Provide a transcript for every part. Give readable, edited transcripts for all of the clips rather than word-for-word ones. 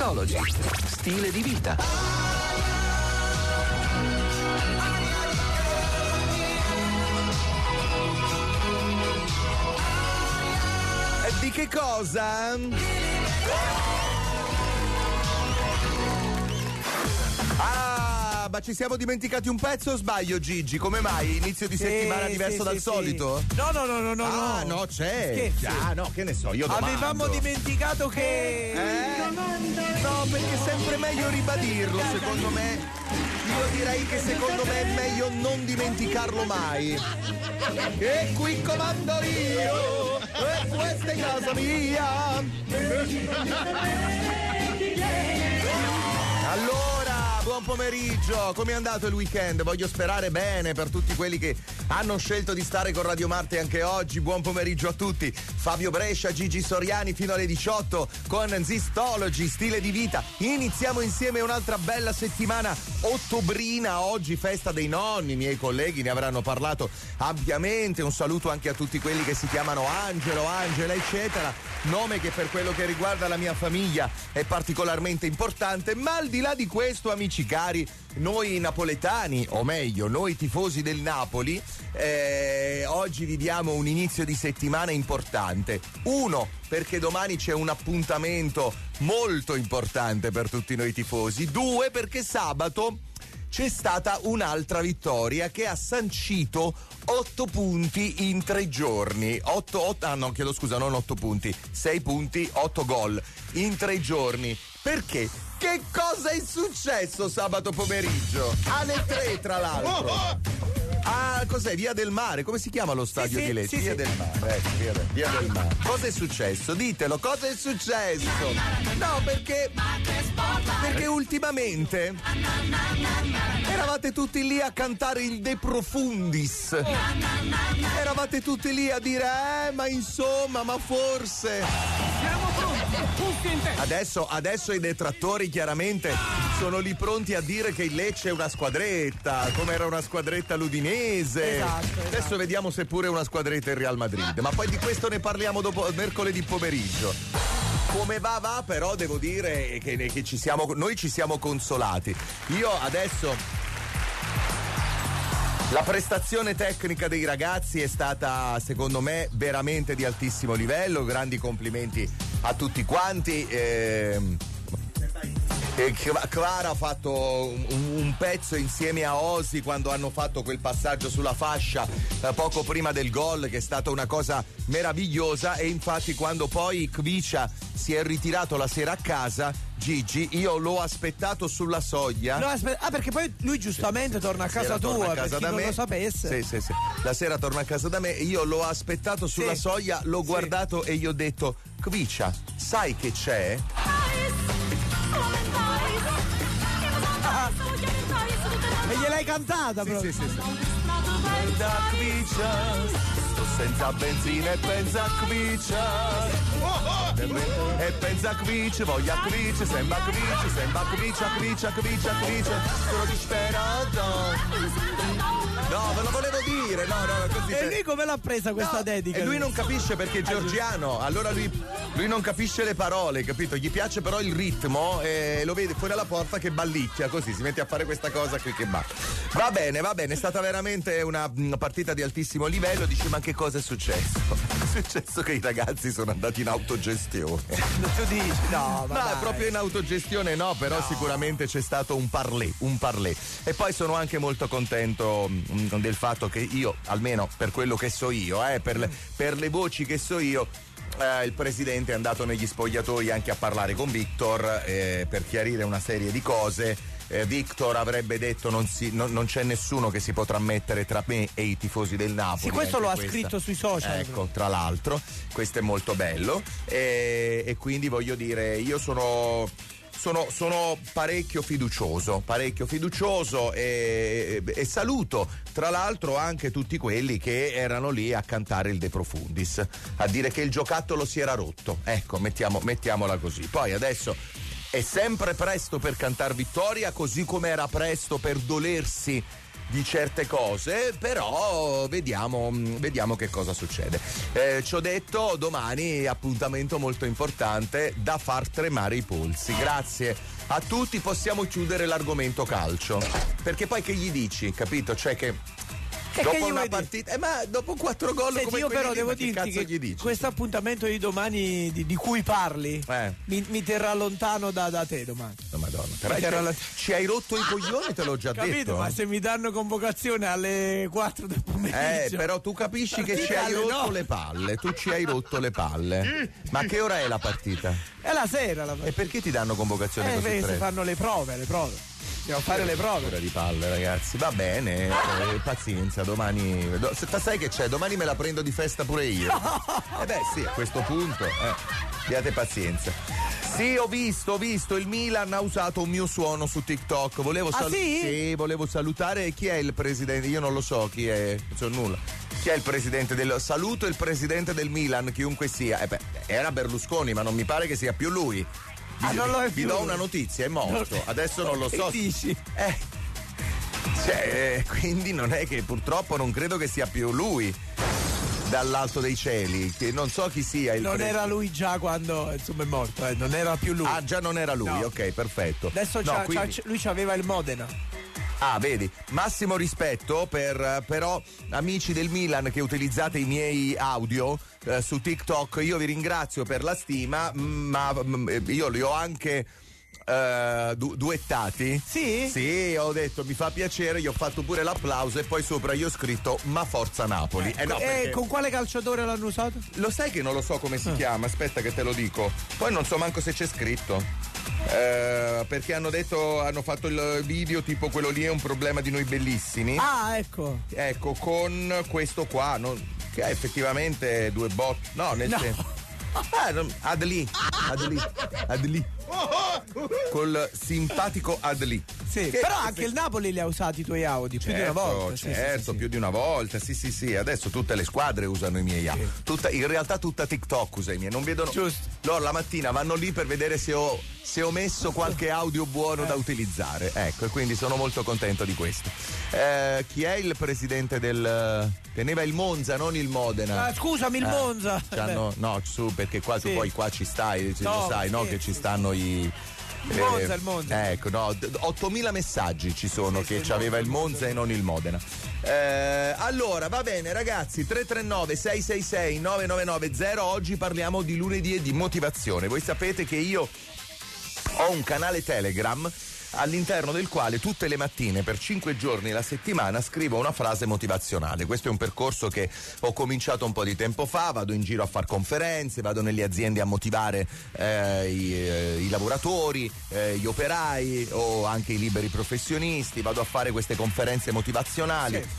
Zistology, stile di vita. E di che cosa? Ma ci siamo dimenticati un pezzo o sbaglio, Gigi? Come mai? Inizio di settimana diverso dal solito? No. Ah, no, c'è. Scherzi. Ah, no, che ne so, io domando. Avevamo dimenticato che... No, perché è sempre meglio ribadirlo, secondo me. Io direi che secondo me è meglio non dimenticarlo mai. E qui comando io, e questa è casa mia. Allora, buon pomeriggio, come è andato il weekend? Voglio sperare bene per tutti quelli che hanno scelto di stare con Radio Marte anche oggi. Buon pomeriggio a tutti. Fabio Brescia, Gigi Soriani fino alle 18 con Zistology, stile di vita. Iniziamo insieme un'altra bella settimana ottobrina. Oggi festa dei nonni, i miei colleghi ne avranno parlato ampiamente. Un saluto anche a tutti quelli che si chiamano Angelo, Angela, eccetera. Nome che per quello che riguarda la mia famiglia è particolarmente importante. Ma al di là di questo, amici cari, noi napoletani, o meglio, noi tifosi del Napoli, oggi viviamo un inizio di settimana importante. Uno, perché domani c'è un appuntamento molto importante per tutti noi tifosi. Due, perché sabato c'è stata un'altra vittoria che ha sancito 8 punti in 3 giorni. 6 punti, 8 gol in 3 giorni. Perché? Che cosa è successo sabato pomeriggio? Alle 3, tra l'altro. Ah, cos'è? Via del Mare? Come si chiama lo stadio di Lecce? Via del Mare, via del Mare. Cosa è successo? Ditelo, cosa è successo? No, perché ultimamente eravate tutti lì a cantare il De Profundis. Eravate tutti lì a dire, ma insomma, ma forse. Siamo pronti, tutti in testa. Adesso i detrattori chiaramente sono lì pronti a dire che il Lecce è una squadretta, come era una squadretta l'Udinese. Esatto. Adesso vediamo se pure è una squadretta il Real Madrid, ma poi di questo ne parliamo dopo mercoledì pomeriggio. Come va, però devo dire che noi ci siamo consolati. Io adesso... La prestazione tecnica dei ragazzi è stata, secondo me, veramente di altissimo livello. Grandi complimenti a tutti quanti. Clara ha fatto un pezzo insieme a Osi quando hanno fatto quel passaggio sulla fascia poco prima del gol, che è stata una cosa meravigliosa. E infatti quando poi Kvicia si è ritirato la sera a casa, Gigi, io l'ho aspettato sulla soglia. Perché poi lui giustamente torna a casa tua, per chi non lo sapesse. Sì. La sera torna a casa da me e io l'ho aspettato sulla soglia, l'ho guardato e gli ho detto: Kvicia, sai che c'è? E gliel'hai cantata proprio? Sì. Da Kvicia, sto senza benzina e pensa a Kvicia. E pensa a Kvicia, voglia Kvicia, sembra Kvicia, sono disperato. No, ve lo volevo dire, no, così. E lui come l'ha presa questa dedica? E lui non capisce perché è georgiano, allora lui non capisce le parole, capito? Gli piace però il ritmo e lo vede fuori alla porta che ballicchia, così si mette a fare questa cosa qui che va. Va bene, è stata veramente una partita di altissimo livello. Dici, ma che cosa è successo? È successo che i ragazzi sono andati in autogestione. Tu dici? No, proprio in autogestione no, però no. Sicuramente c'è stato un parlé. E poi sono anche molto contento del fatto che io, almeno per quello che so io, per le voci che so io, il presidente è andato negli spogliatoi anche a parlare con Victor per chiarire una serie di cose. Victor avrebbe detto non c'è nessuno che si potrà mettere tra me e i tifosi del Napoli. Sì, questo lo ha scritto sui social. Ecco, tra l'altro, questo è molto bello e quindi voglio dire, io sono parecchio fiducioso e saluto tra l'altro anche tutti quelli che erano lì a cantare il De Profundis, a dire che il giocattolo si era rotto. Ecco, mettiamola così. Poi adesso è sempre presto per cantar vittoria, così come era presto per dolersi di certe cose, però vediamo che cosa succede. Ci ho detto, domani appuntamento molto importante da far tremare i polsi. Grazie a tutti, possiamo chiudere l'argomento calcio, perché poi che gli dici, capito? Cioè che dopo una partita, ma dopo 4 gol come io però lì, devo dirti che questo appuntamento di domani di cui parli mi terrà lontano da te domani. Oh, Madonna, ci hai rotto i coglioni, te l'ho già capito, detto. Ma se mi danno convocazione alle 4 del pomeriggio, però tu capisci che ci hai rotto le palle. Tu ci hai rotto le palle. Ma che ora è la partita? È la sera la partita. E perché ti danno convocazione così presto? Si fanno le prove. Dobbiamo fare le prove. Ora di palle, ragazzi. Va bene, pazienza, domani. Sai che c'è? Domani me la prendo di festa pure io. Sì, a questo punto, abbiate pazienza. Sì, ho visto, il Milan ha usato un mio suono su TikTok. Volevo volevo salutare chi è il presidente, io non lo so chi è, non so nulla. Chi è il presidente saluto il presidente del Milan, chiunque sia. Era Berlusconi, ma non mi pare che sia più lui. Vi do una notizia, è morto. Adesso non lo so. Che dici? Quindi non è che purtroppo non credo che sia più lui dall'alto dei cieli, che non so chi sia il era lui già quando insomma è morto, non era più lui. Ah, già non era lui, no. Ok, perfetto. Adesso lui c'aveva il Modena. Ah, vedi, massimo rispetto però amici del Milan che utilizzate i miei audio su TikTok, io vi ringrazio per la stima, ma io li ho anche duettati. Sì? Sì, ho detto mi fa piacere, gli ho fatto pure l'applauso e poi sopra io ho scritto ma forza Napoli. Con quale calciatore l'hanno usato? Lo sai che non lo so come si chiama, aspetta che te lo dico. Poi non so manco se c'è scritto. Perché hanno fatto il video tipo quello lì è un problema di noi bellissimi. Ah, ecco, con questo qua che ha effettivamente due botte. No, nel senso Adli col simpatico Adli. Sì, però anche il Napoli li ha usati i tuoi audio più di una volta. Certo, sì. Più di una volta. Sì. Adesso tutte le squadre usano i miei audio. In realtà tutta TikTok usa i miei. Non vedono. Giusto. Loro la mattina vanno lì per vedere se ho messo qualche audio buono da utilizzare. Ecco, e quindi sono molto contento di questo. Chi è il presidente teneva il Monza, non il Modena. Scusami, il Monza. No, su, perché qua tu poi qua ci stai, lo sai, no? Che ci stanno il Monza. Ecco, no, 8.000 messaggi ci sono che aveva il Monza e non il Modena. Allora, va bene ragazzi, 339 666 9990. Oggi parliamo di lunedì e di motivazione. Voi sapete che io ho un canale Telegram all'interno del quale tutte le mattine per 5 giorni alla settimana scrivo una frase motivazionale. Questo è un percorso che ho cominciato un po' di tempo fa, vado in giro a fare conferenze, vado nelle aziende a motivare i lavoratori, gli operai o anche i liberi professionisti, vado a fare queste conferenze motivazionali. Sì.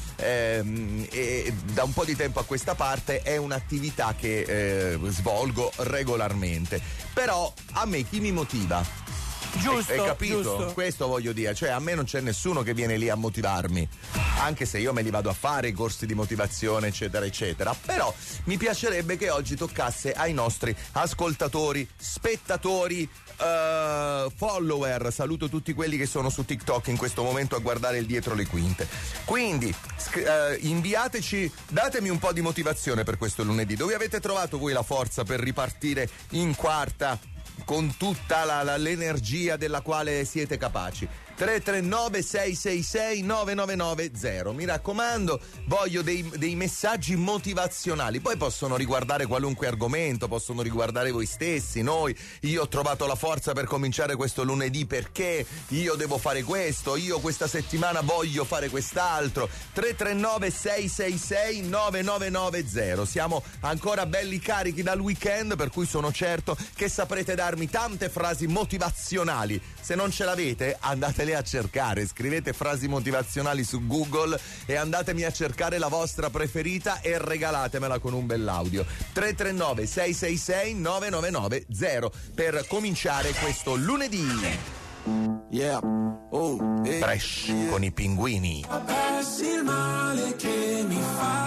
E da un po' di tempo a questa parte è un'attività che svolgo regolarmente, però a me chi mi motiva? Giusto, hai capito? Giusto. Questo voglio dire, cioè a me non c'è nessuno che viene lì a motivarmi, anche se io me li vado a fare i corsi di motivazione eccetera eccetera, però mi piacerebbe che oggi toccasse ai nostri ascoltatori, spettatori, follower. Saluto tutti quelli che sono su TikTok in questo momento a guardare il dietro le quinte. Quindi inviateci, datemi un po' di motivazione per questo lunedì. Dove avete trovato voi la forza per ripartire in quarta con tutta l'energia della quale siete capaci? 339 666 9990. Mi raccomando, voglio dei messaggi motivazionali. Poi possono riguardare qualunque argomento, possono riguardare voi stessi, noi. Io ho trovato la forza per cominciare questo lunedì perché io devo fare questo, io questa settimana voglio fare quest'altro. 339 666 9990. Siamo ancora belli carichi dal weekend, per cui sono certo che saprete darmi tante frasi motivazionali. Se non ce l'avete, andatele a cercare, scrivete frasi motivazionali su Google e andatemi a cercare la vostra preferita e regalatemela con un bell'audio. 339 666 9990 per cominciare questo lunedì. Yeah. Oh, hey. Fresh con i pinguini. Persi il male che mi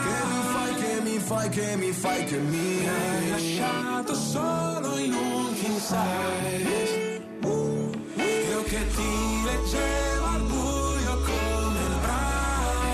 fai, che mi hai lasciato solo in un king size. Io che ti leggevo al buio come il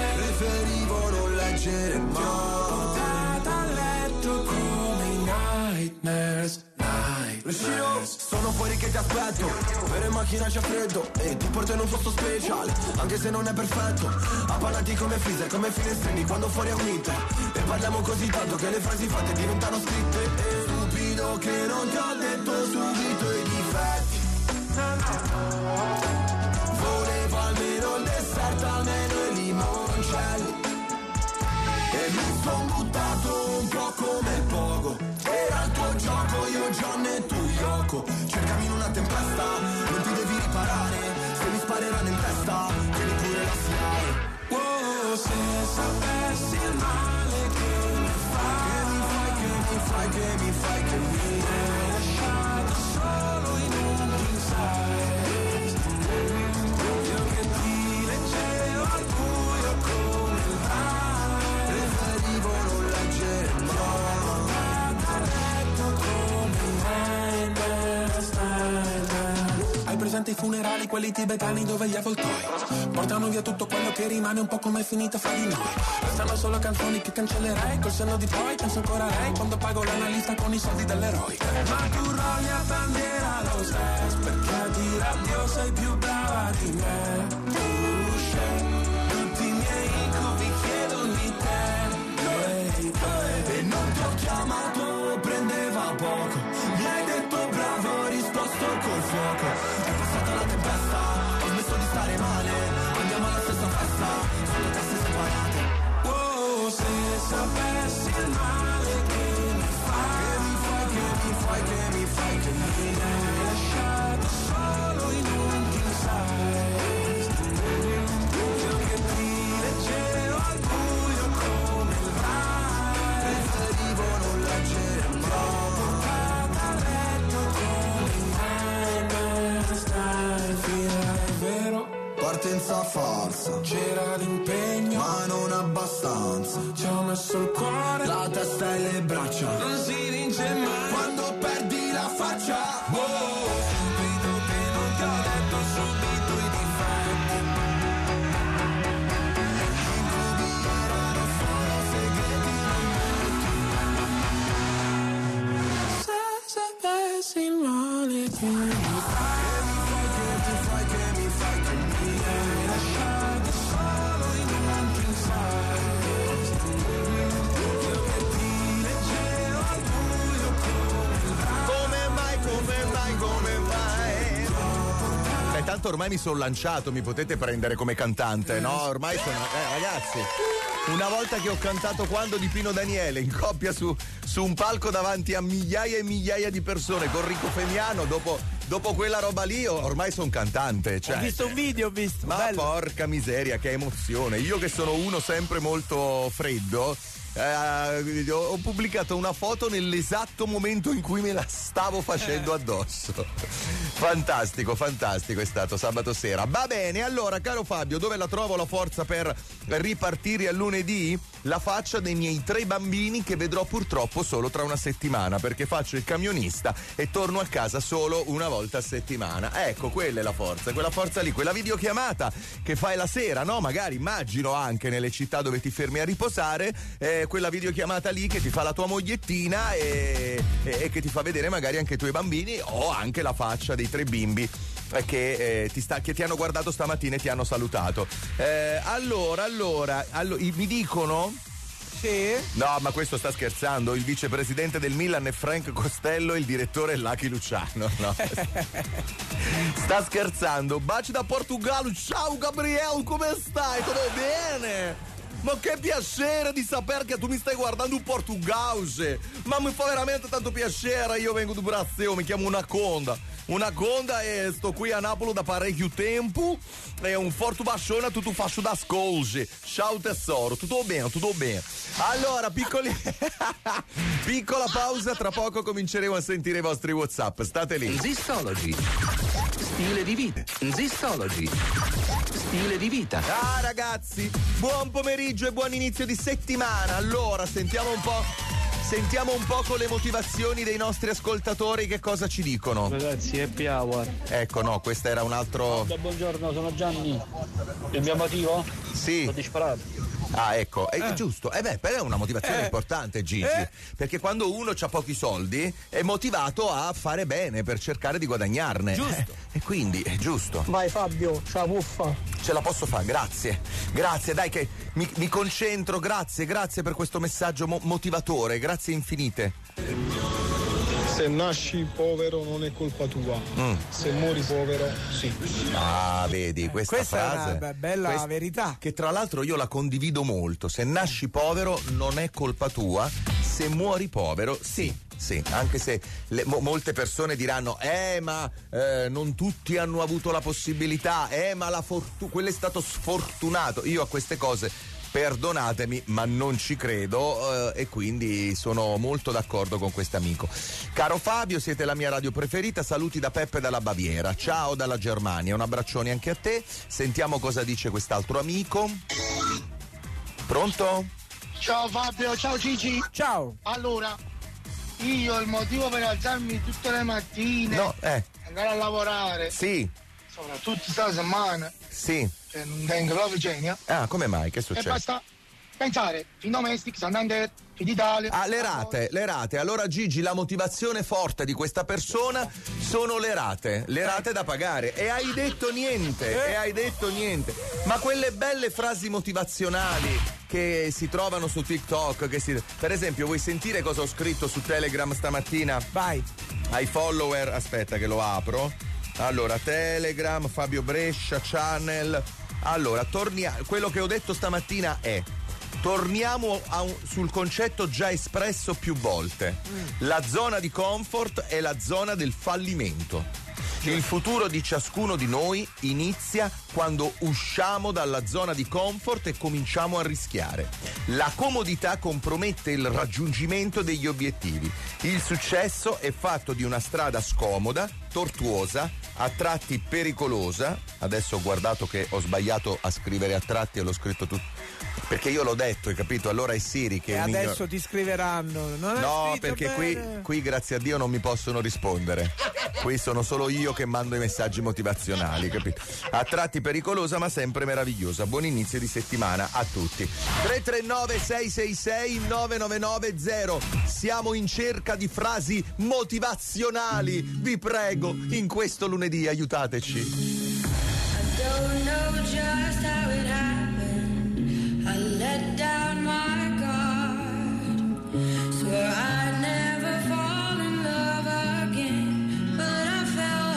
ti aspetto. Per in macchina c'è freddo e ti porto in un posto speciale, anche se non è perfetto. Appannati come freezer, come finestrini quando fuori è un winter. E parliamo così tanto che le frasi fatte diventano scritte. E stupido che non ti ho detto subito i difetti. Volevo almeno il dessert, almeno i limoncelli. E mi son buttato un po' come il pogo. Era il tuo gioco, io John e tu Yoko. Cercami in una tempesta, non ti devi riparare. Se mi spareranno in testa, tieni pure la SIAE. Oh, se sapessi il male che mi fai, che mi hai lasciato solo in un king size. Io che ti leggevo al buio come il mai. Preferivo non leggere Hai presente i funerali, quelli tibetani dove gli avvoltoi portano via tutto quello che rimane, un po' come è finita fra di noi. Restano solo canzoni che cancellerei, col senno di poi penso ancora a lei quando pago l'analista con i soldi dell'eroe. Ma tu rogli a bandiera lo stress, perché a dire addio sei più brava di me. Tu scegli tutti i miei incubi, chiedono di te. E non ti ho chiamato, prendeva poco. Mi hai detto bravo, ho risposto col fuoco. È passata la tempesta, ho smesso di stare male. Andiamo alla stessa festa, sulle teste separate. Oh, se sapessi il male che mi fai, che mi hai lasciato solo in un king size. Io che ti leggevo al buio come il mai. Preferivo non leggere Portata a letto come mai. Stai fila, è vero. partenza falsa. C'era l'impegno, ma non abbastanza. ci ho messo il cuore, La testa e le braccia. non si vince mai. Quando perdi la faccia. Stupido che non ti ho detto subito i difetti. Se sapessi il male che mi fai, hai lasciato solo in un king size. Io che ti leggevo al buio Come mai? Beh, tanto ormai mi sono lanciato, mi potete prendere come cantante, no? Ormai sono. Ragazzi, una volta che ho cantato Quando di Pino Daniele in coppia su un palco davanti a migliaia e migliaia di persone con Rico Femiano, dopo quella roba lì ormai sono cantante. Cioè, ho visto un video, ma bello. porca miseria, che emozione. Io che sono uno sempre molto freddo, ho pubblicato una foto nell'esatto momento in cui me la stavo facendo addosso. Fantastico è stato sabato sera. Va bene, allora caro Fabio, dove la trovo la forza per ripartire a lunedì? La faccia dei miei 3 bambini che vedrò purtroppo solo tra una settimana, perché faccio il camionista e torno a casa solo una volta a settimana. Ecco, quella è la forza, quella forza lì, quella videochiamata che fai la sera, no? Magari immagino anche nelle città dove ti fermi a riposare, quella videochiamata lì che ti fa la tua mogliettina e che ti fa vedere magari anche i tuoi bambini, o anche la faccia dei 3 bimbi che ti hanno guardato stamattina e ti hanno salutato. Allora, mi dicono? Sì. No, ma questo sta scherzando. Il vicepresidente del Milan è Frank Costello e il direttore è Lucky Luciano. No. Sta scherzando. Baci da Portogallo. Ciao Gabriele, come stai? Tutto bene? Ma che piacere di sapere che tu mi stai guardando in portoghese. Ma mi fa veramente tanto piacere. Io vengo do Brasil, mi chiamo Unaconda e sto qui a Napoli da parecchio tempo. E un forte bacione a tutto fascio da Scolge. Ciao tesoro, tutto bene. Allora, piccola pausa, tra poco cominceremo a sentire i vostri WhatsApp. State lì. Zistology. Stile di vita. Zistology. Stile di vita. Ah ragazzi, buon pomeriggio e buon inizio di settimana. Allora, sentiamo un po' con le motivazioni dei nostri ascoltatori che cosa ci dicono. Ragazzi, happy hour. Ecco, no, questo era un altro. Buongiorno, sono Gianni. Il mio motivo? Sì. Sto disparato. Ah, ecco, è giusto. Però è una motivazione importante, Gigi. Perché quando uno ha pochi soldi è motivato a fare bene per cercare di guadagnarne. Giusto. E quindi è giusto. Vai Fabio, ciao puffa. Ce la posso fare, grazie. Grazie, dai che mi concentro, grazie per questo messaggio motivatore, grazie infinite. Se nasci povero non è colpa tua, se muori povero sì. Ah, vedi, questa frase è una bella verità. Che tra l'altro io la condivido molto. Se nasci povero non è colpa tua, se muori povero sì. Sì, anche se molte persone diranno ma non tutti hanno avuto la possibilità, ma quello è stato sfortunato. Io a queste cose, perdonatemi, ma non ci credo e quindi sono molto d'accordo con quest'amico. Caro Fabio, siete la mia radio preferita, saluti da Peppe dalla Baviera, ciao dalla Germania, un abbraccione anche a te. Sentiamo cosa dice quest'altro amico. Pronto? Ciao Fabio, ciao Gigi. Ciao. Allora, io il motivo per alzarmi tutte le mattine, andare a lavorare, sì, soprattutto questa settimana, sì, cioè non tengo proprio genio. Ah, come mai? Che è successo? E basta pensare, Findomestic, Santander, Fiditalia. Ah, le rate. Allora Gigi, la motivazione forte di questa persona sono le rate da pagare. E hai detto niente. Ma quelle belle frasi motivazionali che si trovano su TikTok, per esempio, vuoi sentire cosa ho scritto su Telegram stamattina? Vai. Ai follower, aspetta che lo apro. Allora, Telegram, Fabio Brescia, Channel. Allora, quello che ho detto stamattina è: torniamo sul concetto già espresso più volte. La zona di comfort è la zona del fallimento. Il futuro di ciascuno di noi inizia quando usciamo dalla zona di comfort e cominciamo a rischiare. La comodità compromette il raggiungimento degli obiettivi. Il successo è fatto di una strada scomoda, tortuosa, a tratti pericolosa. Adesso ho guardato che ho sbagliato a scrivere a tratti e l'ho scritto tutto. Perché io l'ho detto, hai capito? Allora è Siri che... E adesso ti scriveranno. No, perché qui grazie a Dio non mi possono rispondere. Qui sono solo io che mando i messaggi motivazionali, capito? A tratti pericolosa ma sempre meravigliosa. Buon inizio di settimana a tutti. 339 666 9990. Siamo in cerca di frasi motivazionali. Vi prego, in questo lunedì aiutateci. I don't know just how it happened. I let down my guard. Swore I'd never fall in love again, but I fell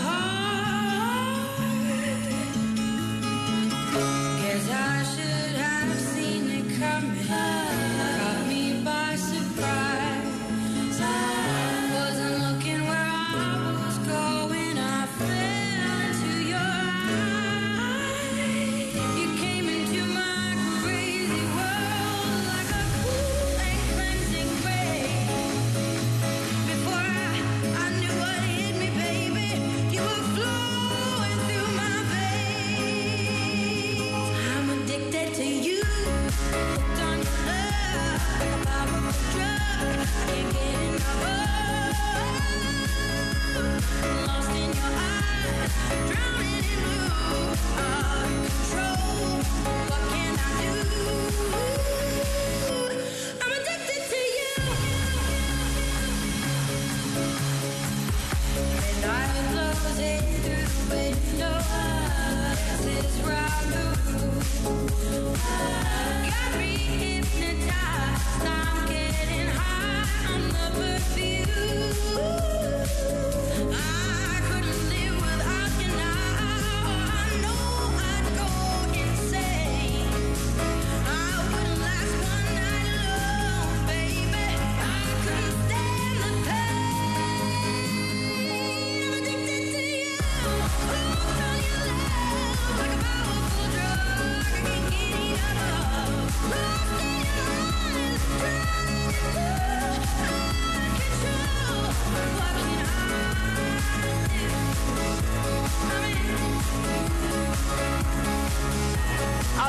hard. Guess I should have seen it coming. Caught me by surprise. Wasn't looking where I was going. I fell into your eyes. You came into my crazy world like a cool and cleansing rain. Before I knew what hit me, baby, you were flowing through my veins. I'm addicted to you. Hooked on your love like a powerful drug. I can't get enough of. Lost in your eyes, drowning in blue. Out of control. What can I do? I'm addicted to you. And I close it through the window. This is rendezvous. Got me hypnotized. I'm getting high on the perfume. I couldn't live without you now. I know I'd go insane. I wouldn't last one night alone, baby. I couldn't stand the pain. I'm addicted to you. Hooked on your love like a powerful drug. I can't get enough of. Lost in your eyes, drowning in blue. Out of control. What can I do?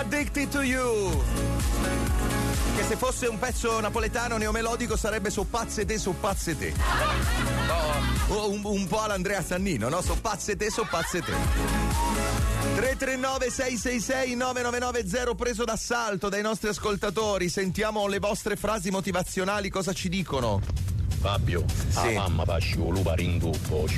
Addicted to You. Che se fosse un pezzo napoletano neomelodico sarebbe So pazze te, so pazze te. Un po' all'Andrea Sannino, no? So pazze te, so pazze te. 339 666 9990 preso d'assalto dai nostri ascoltatori. Sentiamo le vostre frasi motivazionali, cosa ci dicono? Fabio, sì. la mamma fa sciolupa rindupo.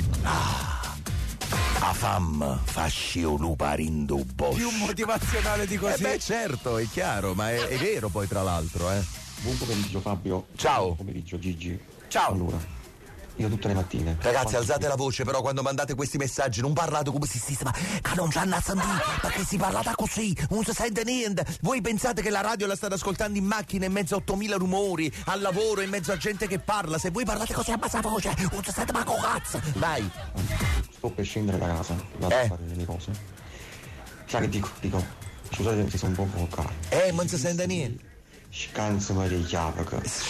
A fam fasci o lupa rindupo. Più motivazionale di così. Beh, certo, è chiaro, ma è vero poi tra l'altro, Buon pomeriggio Fabio. Ciao. Buon pomeriggio Gigi. Ciao. Allora, io tutte le mattine. Ragazzi, alzate la voce, però quando mandate questi messaggi non parlate come si ma che non c'hanno a sentire, perché si parlata così, non si sente niente. Voi pensate che la radio la state ascoltando in macchina in mezzo a 8000 rumori, al lavoro, in mezzo a gente che parla. Se voi parlate così a bassa voce, non si sente manco cazzo. Vai. Sto per scendere da casa, vado a fare le mie cose. Sai che dico, scusate se sono un po' vocale. Ma non si sente niente. Scanzami le chiavi.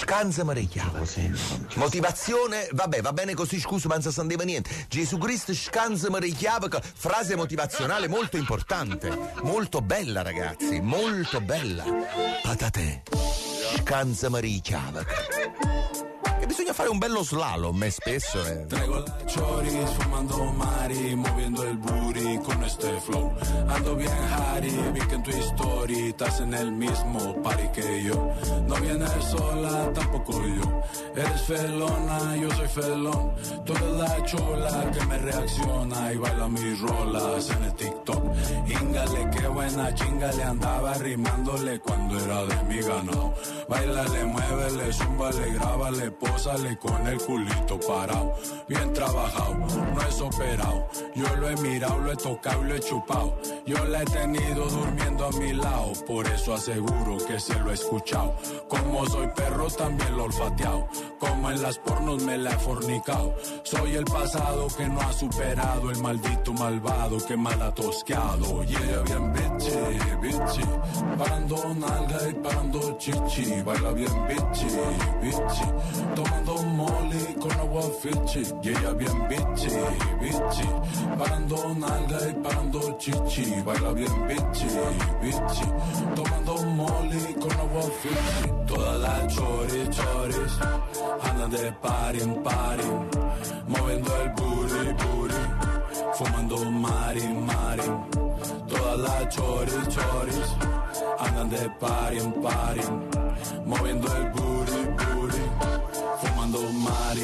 Motivazione, vabbè, va bene così, scusa, ma non si sentiva niente. Gesù Cristo, scanzami le chiavi. Frase motivazionale molto importante, molto bella, ragazzi, molto bella. Patate, scanzami le chiavi. Che bisogna fare un bello slalom, spesso. Traigo la chori, sfumando mari, moviendo el booty con este flow. Ando bien Harry, vi que en tu story estás en el mismo party que yo. No vienes sola, tampoco yo. Eres felona, yo soy felón. Tú eres la chola que me reacciona y baila mis rolas en el TikTok. Íngale, qué buena chinga le andaba rimándole cuando era de mi ganado. Bailale, muévele, zúmbale, grábale, pósale con el culito parado. Bien trabajado, no es operado. Yo lo he mirado, lo he tocado, lo he chupado. Yo la he tenido durmiendo a mi lado. Por eso aseguro que se lo he escuchado. Como soy perro también lo he olfateado. Como en las pornos me la he fornicado. Soy el pasado que no ha superado. El maldito malvado que mal ha tosqueado. Y ella bien bitchy, bitchy. Parando nalga y parando chichi. Baila bien bitchy, bitchy. Tomando molly con agua Fiji. Y ella bien bitchy, bitchy. Parando nalga y parando chichi. Baila bien bitchy, bitchy. Tomando molly con agua Fiji. Todas las choris, choris andan de party en party, moviendo el booty, booty, fumando mari, mari. Todas las choris, choris andan de party en party, moviendo el booty, booty, fumando mari,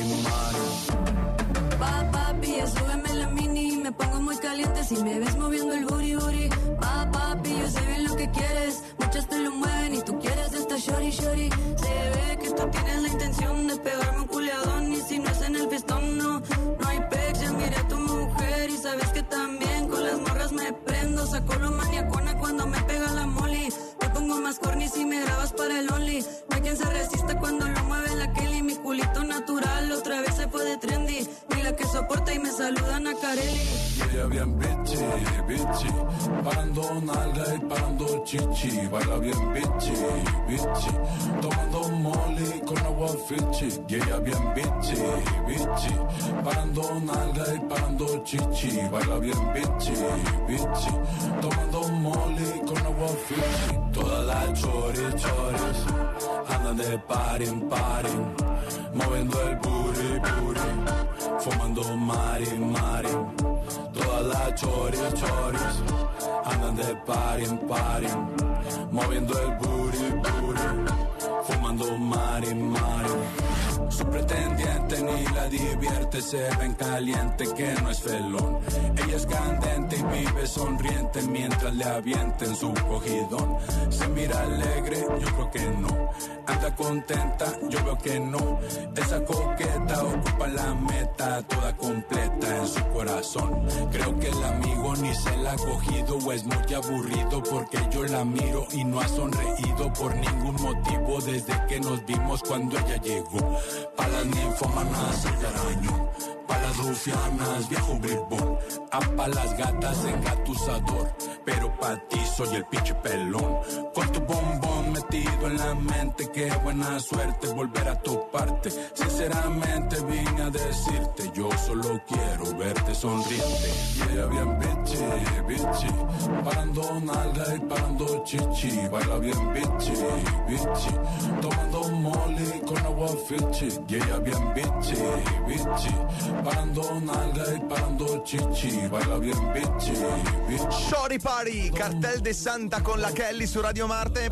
mari. Papi, súbeme la mini, me pongo muy caliente si me ves moviendo el booty, booty. Papi, yo sé bien lo que quieres, muchas te lo mueven y tú quieres esta shorty, shorty. Se ve que tú tienes la intención de pegarme un culeadón y si no es en el pistón, no hay pex. Ya miré a tu mujer y sabes que también con las morras me prendo. Saco lo maniacona cuando me pega la molly. Me pongo más corny si me grabas para el only. No hay quien se resista cuando lo mueve la Kelly. Mi culito natural otra vez se fue de trendy. Y la que soporta y me saludan a Carelli. Y ella bien bitchy, bitchy. Parando nalga y parando chichi. Baila bien bitchy, bitchy. Tomando molly con agua Fiji. Y ella bien bitchy, bitchy. Parando nalga y parando chichi. Baila bien bitchy, bitchy. Tomando molly con agua Fiji. Todas las choris, choris andan de party en party, moviendo el booty, booty, fumando mari, mari. Todas las choris, choris andan de party en party, moviendo el booty, booty, fumando mari, mari. Su pretendiente ni la divierte, se ven caliente que no es felón. Ella es candente y vive sonriente mientras le avienten su cogidón. Se mira alegre, yo creo que no. Anda contenta, yo veo que no. Esa coqueta ocupa la meta, toda completa en su corazón. Creo que el amigo ni se la ha cogido o es muy aburrido porque yo la miro y no ha sonreído por ningún motivo desde que nos vimos cuando ella llegó. Pa' las ninfomanas el araño, pa' las rufianas viejo bribón, pa' las gatas engatusador, pero pa' ti soy el pinche pelón. Con tu bombón metido en la mente, qué buena suerte volver a toparte. Sinceramente vine a decirte, yo solo quiero verte sonriente. Y ella bien bitchy, bici. Parando nalga y parando chichi, baila bien bichi, bichi. Tomando molly con agua Fiji, y ella bien bichi, bichi. Parando nalga y parando chichi, baila bien bichi, bichi. Shorty Party, Cartel de Santa con la Kelly su Radio Marte.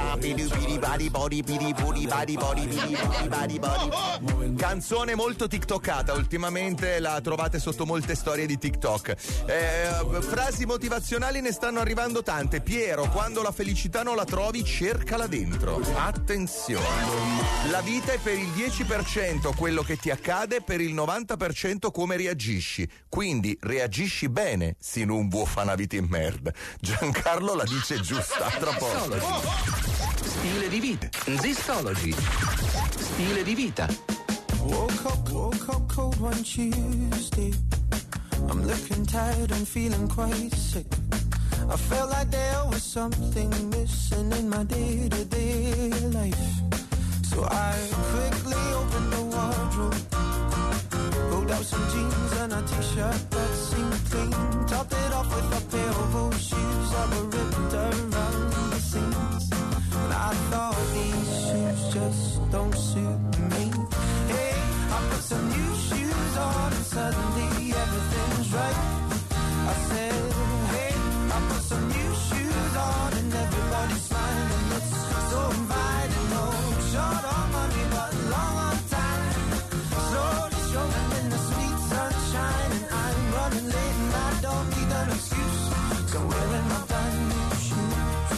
Canzone molto tiktokata, ultimamente la trovate sotto molte storie di TikTok. Frasi motivazionali ne stanno arrivando tante. Piero, quando la felicità non la trovi, cercala dentro. Attenzione, la vita è per il 10% quello che ti accade, per il 90% come reagisci. Quindi reagisci bene, se non vuoi fare una vita in merda. Giancarlo la dice giusta. Tra poco. Stile di vita. Zistology. Stile di vita. Woke up cold one Tuesday. I'm looking tired and feeling quite sick. I felt like there was something missing in my day-to-day life. So I quickly opened the wardrobe, pulled out some jeans and a t-shirt that seemed clean, topped it off with a pair of old shoes that were ripped around the seams. And I thought these shoes just don't suit me. Hey, I put some new shoes on and suddenly everything's right. I said, hey, I put some new shoes on and everybody's smiling. It's so inviting, no short on money but long on time. Slowly showing in the sweet sunshine, and I'm running late and I don't need an excuse. So wearing my brand new shoes.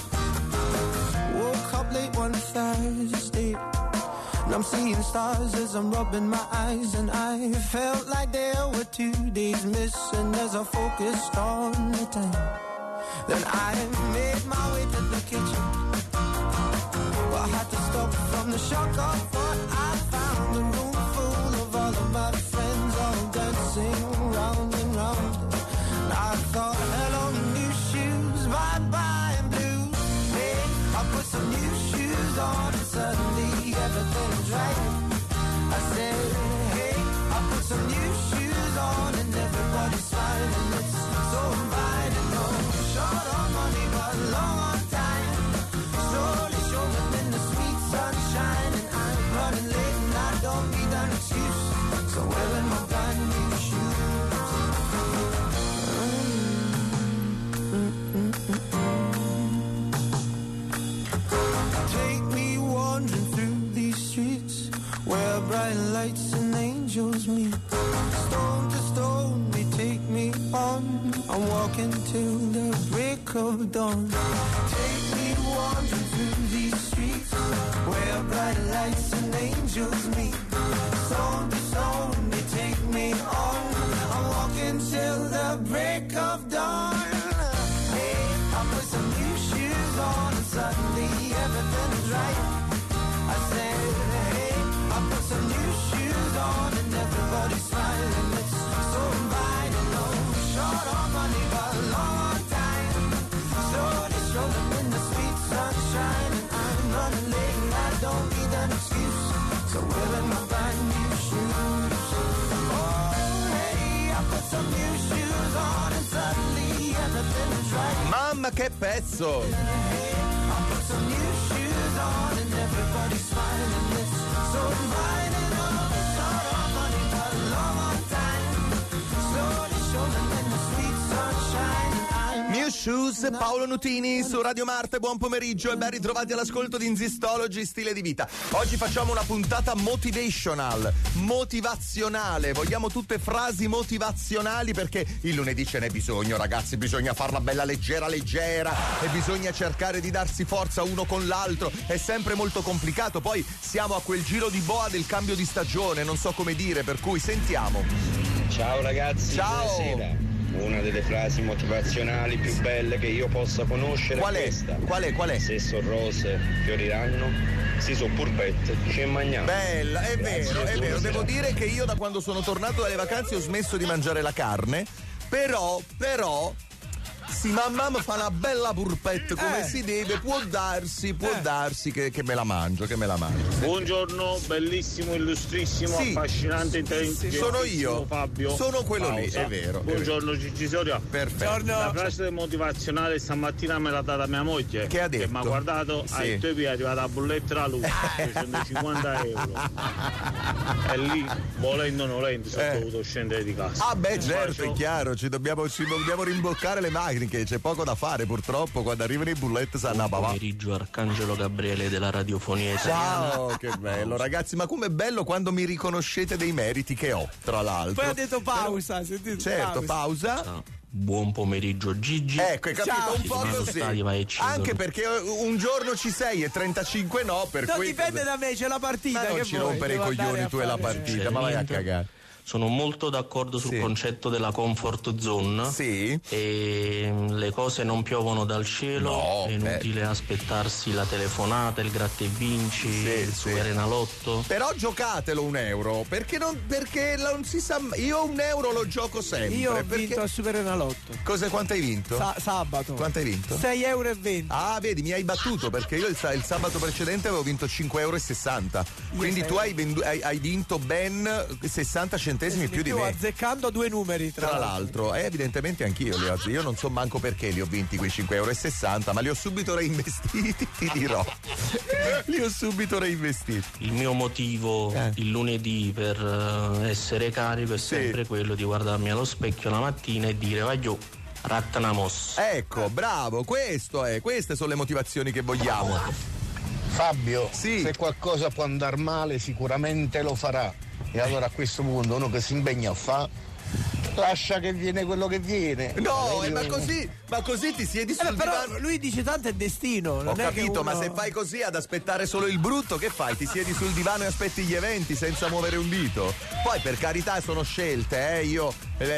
Woke up late one Thursday, and I'm seeing stars as I'm rubbing my eyes, and I felt like there were 2 days missing as I focused on the time. Then I made my way to the kitchen, but I had to stop from the shock of what I found. A room full of all of my friends all dancing round and round. And I thought, hello new shoes, bye-bye and blue. Hey, I put some new shoes on and suddenly everything's right. I said, hey, I put some new shoes on and everybody's smiling. It's so inviting, no short on money but long on time. Slowly showing in the sweet sunshine, and I'm running late and I don't need an excuse. So wearing my brand new shoes. Take me wandering through these streets where bright lights and angels meet. Stone to stone they take me on. I'm walking till the break of dawn. Take me wandering through these streets where bright lights and angels meet. Stone to stone they take me on. I'm walking till the break of dawn. Hey, I put some new shoes on and suddenly everything's right. I said, hey, I put some new shoes on and everybody's smiling. It's so inviting, no short on money but long on time. Slowly strolling in the sweet sunshine, and I'm running late and I don't need an excuse. So wearing my brand new shoes. Oh, hey, I put some new shoes on and suddenly everything is right. Mamma che pezzo! Hey, I put some new shoes on and everybody's smiling, and it's so inviting. Oh, short on money but long on time. Slowly showing in the sweet sunshine. New Shoes, Paolo Nutini su Radio Marte, buon pomeriggio e ben ritrovati all'ascolto di Zistology, stile di vita. Oggi facciamo una puntata motivazionale, vogliamo tutte frasi motivazionali perché il lunedì ce n'è bisogno, ragazzi, bisogna farla bella leggera e bisogna cercare di darsi forza uno con l'altro, è sempre molto complicato, poi siamo a quel giro di boa del cambio di stagione, non so come dire, per cui sentiamo. Ciao ragazzi, ciao. Buonasera. Una delle frasi motivazionali più belle che io possa conoscere qual è questa. Qual è? Se so rose fioriranno, si so purpette, ci mangiamo. Bella, è vero. Buonasera. Devo dire che io da quando sono tornato dalle vacanze ho smesso di mangiare la carne, però sì, mamma mi fa una bella purpette come si deve, può darsi che me la mangio, Buongiorno, bellissimo, illustrissimo, affascinante, intelligente. Sono io, Fabio. sono quello lì, Pausa. è vero. Buongiorno Gigi Soria. Perfetto. La frase motivazionale stamattina me l'ha data mia moglie. Che ha detto? Che mi ha guardato, ai tuoi piedi è arrivata la bolletta alla luce, 250 euro. E lì, volendo o nolendo, sono dovuto scendere di casa. Ah beh, certo, è chiaro, ci dobbiamo rimboccare le maniche, c'è poco da fare purtroppo, quando arrivano i bulletti sanno a papà. Buon pomeriggio Arcangelo Gabriele della radiofonia italiana. Ciao, che bello ragazzi, ma com'è bello quando mi riconoscete dei meriti che ho, tra l'altro. Poi ha detto pausa, sentite? Certo, pausa. Ciao. Buon pomeriggio Gigi. Ecco, hai capito? Ciao. Un po' così. Anche perché un giorno ci sei e 35 no, per cui dipende da me, c'è la partita. Ma non che ci vuoi? rompere i Devo coglioni andare tu e la partita, ma vai a cagare. Sono molto d'accordo sul concetto della comfort zone. Sì. E le cose non piovono dal cielo, è inutile aspettarsi la telefonata, il gratta e vinci, il Superenalotto. Però giocatelo €1, perché non si sa. Io €1 lo gioco sempre. Io ho vinto al Superenalotto. Quanto hai vinto? Sabato. Quanto hai vinto? €6,20. Ah, vedi, mi hai battuto perché io il sabato precedente avevo vinto €5,60. Quindi tu hai vinto ben 60 centesimi più di me. Azzeccando 2 numeri tra l'altro. Evidentemente anch'io li ho. Io non so manco perché li ho vinti quei €5,60, ma li ho subito reinvestiti, ti dirò. Li ho subito reinvestiti. Il mio motivo il lunedì per essere carico è sempre quello di guardarmi allo specchio la mattina e dire vaglio, rattanamos. Ecco, bravo, queste sono le motivazioni che vogliamo. Fabio, se qualcosa può andare male sicuramente lo farà. E allora a questo punto uno che si impegna a fare, lascia che viene quello che viene. No, ma così ti siedi sul divano. Però lui dice tanto è destino. Ho capito, ma se fai così ad aspettare solo il brutto, che fai? Ti siedi sul divano e aspetti gli eventi senza muovere un dito? Poi per carità sono scelte, io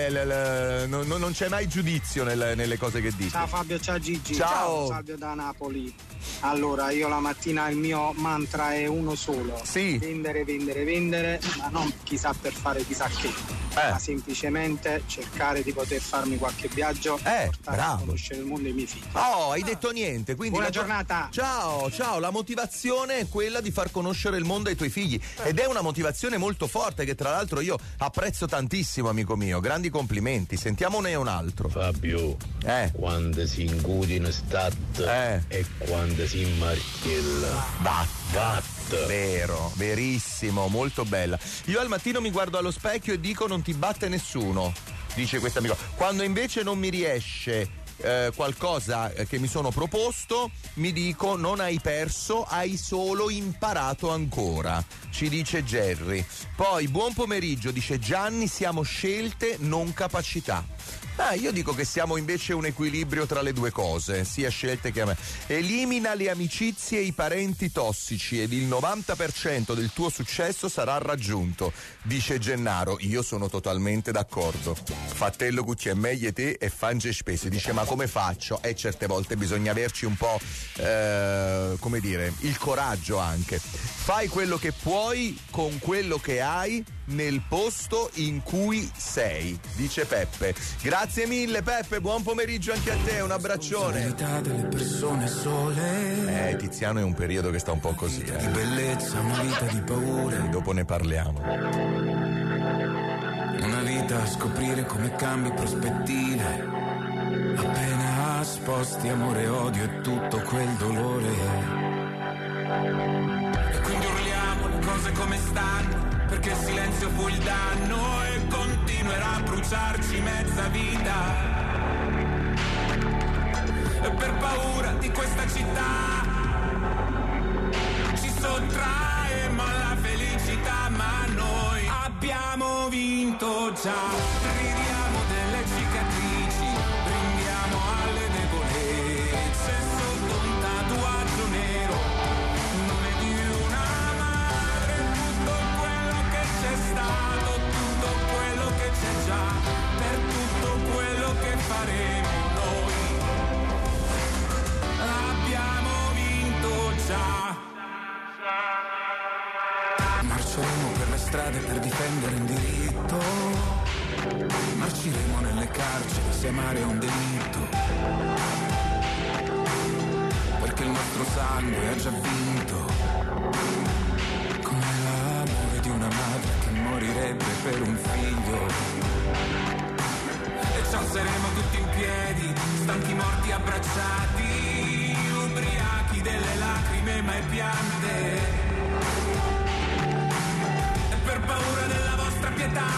non c'è mai giudizio nelle cose che dico. Ciao Fabio, ciao Gigi. Ciao Fabio da Napoli. Allora, io la mattina il mio mantra è uno solo. Sì. Vendere, ma non chissà per fare chissà che. Ma semplicemente cercare di poter farmi qualche viaggio e portare a conoscere il mondo e i miei figli. Oh, hai detto niente, quindi buona giornata. Ciao, la motivazione è quella di far conoscere il mondo ai tuoi figli ed è una motivazione molto forte che tra l'altro io apprezzo tantissimo, amico mio. Grandi complimenti. Sentiamone un altro. Fabio, quando si incudi in stat e quando si marchiella bat. Vero, verissimo, molto bella. Io al mattino mi guardo allo specchio e dico non ti batte nessuno, dice questo amico. Quando invece non mi riesce qualcosa che mi sono proposto, mi dico non hai perso, hai solo imparato ancora, ci dice Jerry. Poi buon pomeriggio, dice Gianni, siamo scelte non capacità. Io dico che siamo invece un equilibrio tra le due cose, sia scelte che elimina le amicizie e i parenti tossici ed il 90% del tuo successo sarà raggiunto, dice Gennaro. Io sono totalmente d'accordo. Fattello Gucci è meglio te e fange spese. Dice ma come faccio? Certe volte bisogna averci un po' come dire, il coraggio anche. Fai quello che puoi con quello che hai nel posto in cui sei, dice Peppe. Grazie mille Peppe, buon pomeriggio anche a te, un abbraccione. Delle persone sole. Tiziano è un periodo che sta un po' così. Di bellezza, una vita di paure. E dopo ne parliamo. Una vita a scoprire come cambi prospettive. Appena sposti amore e odio e tutto quel dolore. E quindi urliamo le cose come stanno, perché il silenzio fu il danno e continuerà a bruciarci mezza vita. E per paura di questa città ci sottraemo alla felicità, ma noi abbiamo vinto già. Ridiamo delle cicatrici, brindiamo alle debolezze sotto un tatuaggio nero. Nome di una madre, tutto quello che c'è stato, tutto quello che c'è già, per tutto quello che faremo noi. Abbiamo vinto già. Marceremo per le strade per difendere il diritto. Marciremo nelle carceri se amare è un delitto. perché il nostro sangue ha già vinto, come l'amore di una madre che morirebbe per un figlio. E ci alzeremo tutti in piedi, stanchi morti abbracciati, ubriachi delle lacrime mai piante, e per paura della vostra pietà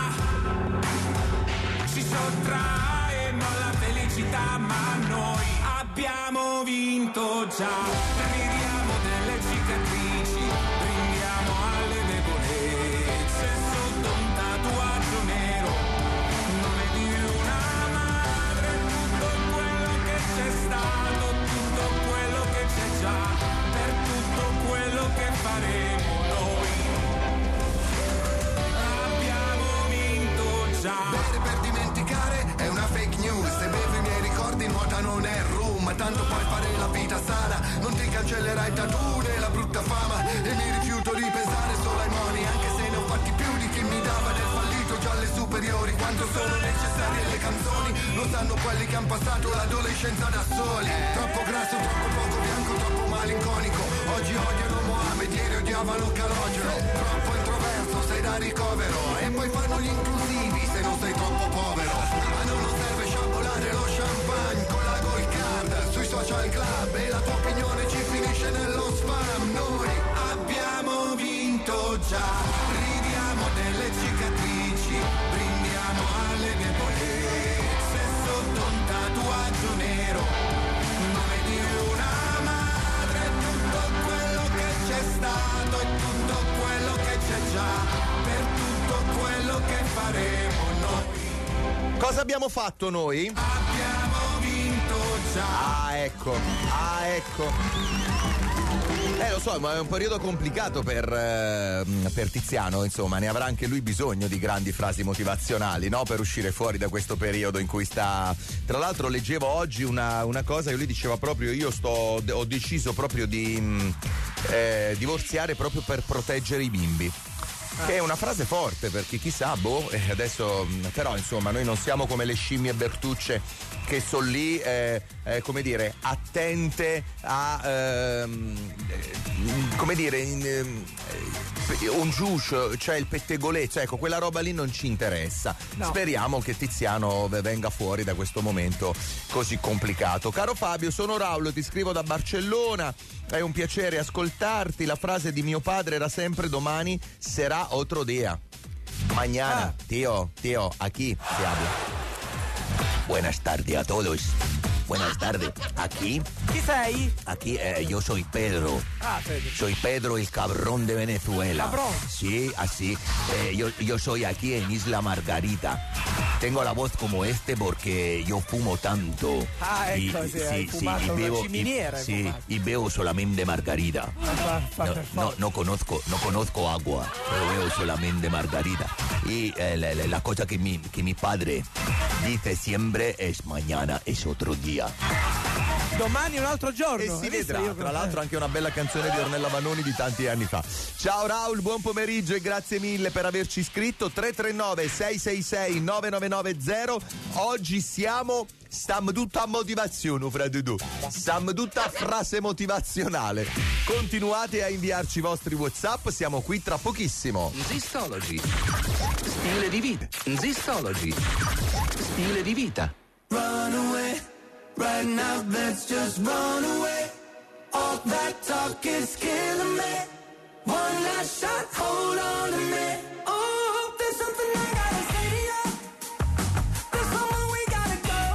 ci sottraemo alla felicità, ma noi abbiamo vinto già. Ridiamo delle cicatrici, brindiamo alle debolezze sotto un tatuaggio nero, nome di una madre, tutto quello che c'è stato, tutto quello che c'è già, per tutto quello che faremo noi abbiamo vinto già. Bere per dimenticare è una fake news, se bevi i miei ricordi nuota non è rum, tanto puoi fare la vita sana, non ti cancellerai tattoo né la brutta fama, e mi rifiuto di pensare solo ai money, anche se ne ho fatti più di chi mi dava del fallito già alle superiori. Quanto sono necessarie le canzoni lo sanno quelli che han passato l'adolescenza da soli. Troppo grasso, troppo poco bianco, troppo malinconico, oggi odiano Mohamed, ieri odiavano Calogero, troppo introverso, sei da ricovero, e poi fanno gli inclusivi se non sei troppo povero. A noi non serve sciabolare lo champagne con la Gold Card sui social club, e la tua opinione ci finisce nello spam. Noi abbiamo vinto già, ridiamo delle cicatrici, brindiamo alle debolezze sotto un tatuaggio nero, nome di una madre, tutto quello che c'è stato e tutto quello che c'è già, per tutto quello che faremo noi. Cosa abbiamo fatto noi? Abbiamo vinto già. Ah, ecco. Lo so, ma è un periodo complicato per Tiziano, insomma, ne avrà anche lui bisogno di grandi frasi motivazionali, no? Per uscire fuori da questo periodo in cui sta. Tra l'altro leggevo oggi una cosa che lui diceva proprio: ho deciso proprio di divorziare proprio per proteggere i bimbi. Che è una frase forte, perché chissà, adesso però insomma noi non siamo come le scimmie bertucce che sono lì come dire attente a come dire un giuscio, cioè il pettegolezzo, ecco, quella roba lì non ci interessa. No. Speriamo che Tiziano venga fuori da questo momento così complicato. Caro Fabio, sono Raulo, ti scrivo da Barcellona, è un piacere ascoltarti. La frase di mio padre era sempre: domani será otro día. Mañana, tío, aquí se habla. Buenas tardes a todos. Buenas tardes. Aquí. ¿Qué sei? Aquí yo soy Pedro. Soy Pedro, el cabrón de Venezuela. ¿Cabrón? Sí, así. Yo soy aquí en Isla Margarita. Tengo la voz como porque yo fumo tanto. Ah, ecco, y bebo, y bebo solamente margarita. No conozco agua, pero bebo solamente margarita. Y la cosa que mi padre dice siempre es: mañana es otro día. Domani un altro giorno. E si vedrà, tra l'altro, anche una bella canzone di Ornella Vanoni di tanti anni fa. Ciao Raul, buon pomeriggio e grazie mille per averci iscritto. 339 666 9990. Oggi stiamo tutta a motivazione, fratello. Stiamo tutta a frase motivazionale. Continuate a inviarci i vostri WhatsApp, siamo qui tra pochissimo. Zistology. Stile di vita. Zistology. Stile di vita. Run away, right now let's just run away. All that talk is killing me. One last shot, hold on to me. Oh, there's something I gotta say to you. There's somewhere we gotta go.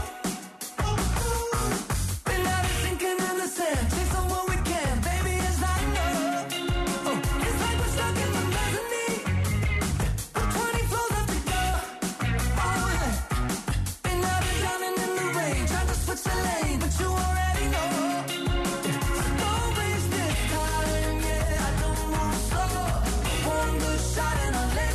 Been out here sinking in the sand, chase on what we can, baby, it's not enough. It's like we're stuck in the mezzanine, with 20 floors left to go. Oh yeah, been out here drowning in the rain, trying to switch the lane, but you already know. Don't waste this time, yeah, I don't move slow. One good shot and I'll let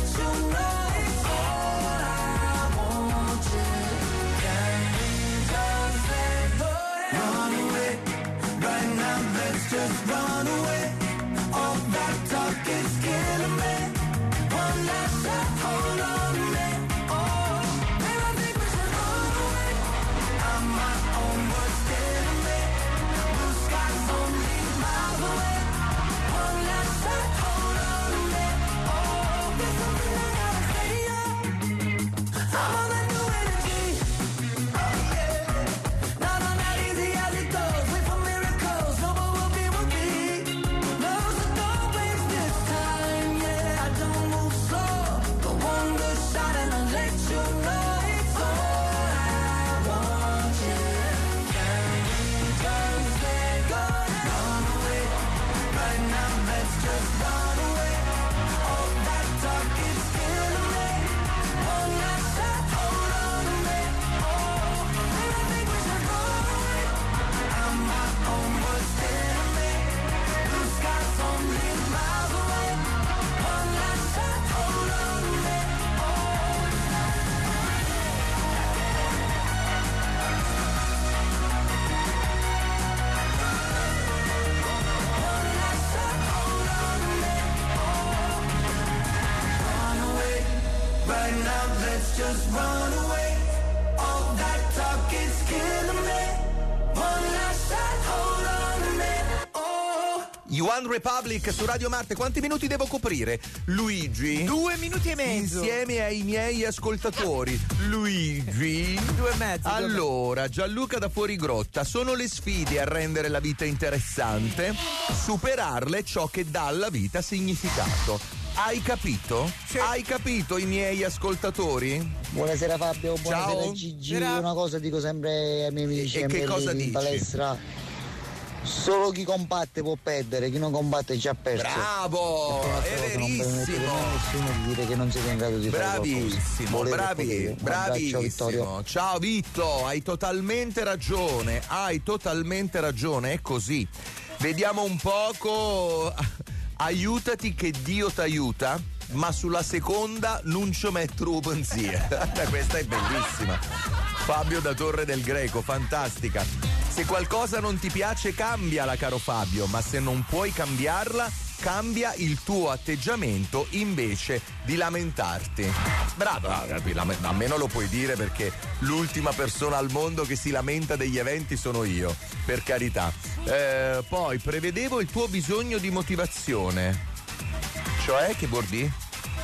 let's just run away. All that talk is killing me. One last shot, hold on a minute. Oh. One Republic su Radio Marte. Quanti minuti devo coprire? Luigi? 2 minuti e mezzo. Insieme ai miei ascoltatori. Luigi? 2 e mezzo. Allora, Gianluca da Fuorigrotta. Sono le sfide a rendere la vita interessante. Superarle ciò che dà alla vita significato. Hai capito? Sì. Hai capito i miei ascoltatori? Buonasera Fabio, buonasera Ciao. Gigi. Una cosa dico sempre ai miei amici e che cosa dici? In palestra: solo chi combatte può perdere, chi non combatte già perso. Bravo, è verissimo. Nessuno di dire che non siete in grado di fare qualcosa. Bravissimo. Ciao Vitto, hai totalmente ragione, è così. Vediamo un poco. Aiutati che Dio t'aiuta, ma sulla seconda non ci metto pensiero. Questa è bellissima. Fabio da Torre del Greco, fantastica. Se qualcosa non ti piace, cambiala, caro Fabio, ma se non puoi cambiarla, cambia il tuo atteggiamento invece di lamentarti. Bravo, a me non lo puoi dire perché l'ultima persona al mondo che si lamenta degli eventi sono io, per carità. Poi prevedevo il tuo bisogno di motivazione. Cioè, che vuol dire?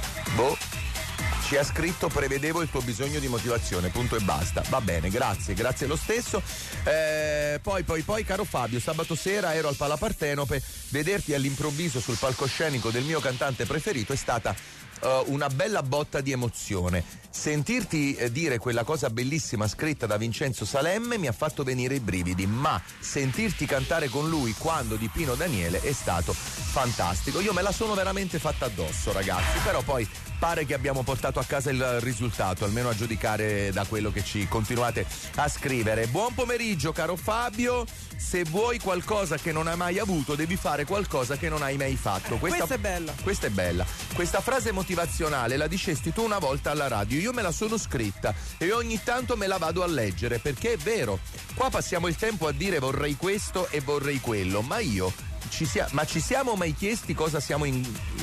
Ci ha scritto prevedevo il tuo bisogno di motivazione, punto e basta. Va bene, grazie lo stesso. Poi, caro Fabio, sabato sera ero al Palapartenope, vederti all'improvviso sul palcoscenico del mio cantante preferito è stata una bella botta di emozione. Sentirti dire quella cosa bellissima scritta da Vincenzo Salemme mi ha fatto venire i brividi, ma sentirti cantare con lui quando di Pino Daniele è stato fantastico. Io me la sono veramente fatta addosso, ragazzi, però poi pare che abbiamo portato a casa il risultato, almeno a giudicare da quello che ci continuate a scrivere. Buon pomeriggio, caro Fabio. Se vuoi qualcosa che non hai mai avuto, devi fare qualcosa che non hai mai fatto. Questa è bella. Questa è bella. Questa frase motivazionale la dicesti tu una volta alla radio. Io me la sono scritta e ogni tanto me la vado a leggere, perché è vero. Qua passiamo il tempo a dire vorrei questo e vorrei quello, ma ci siamo mai chiesti cosa siamo in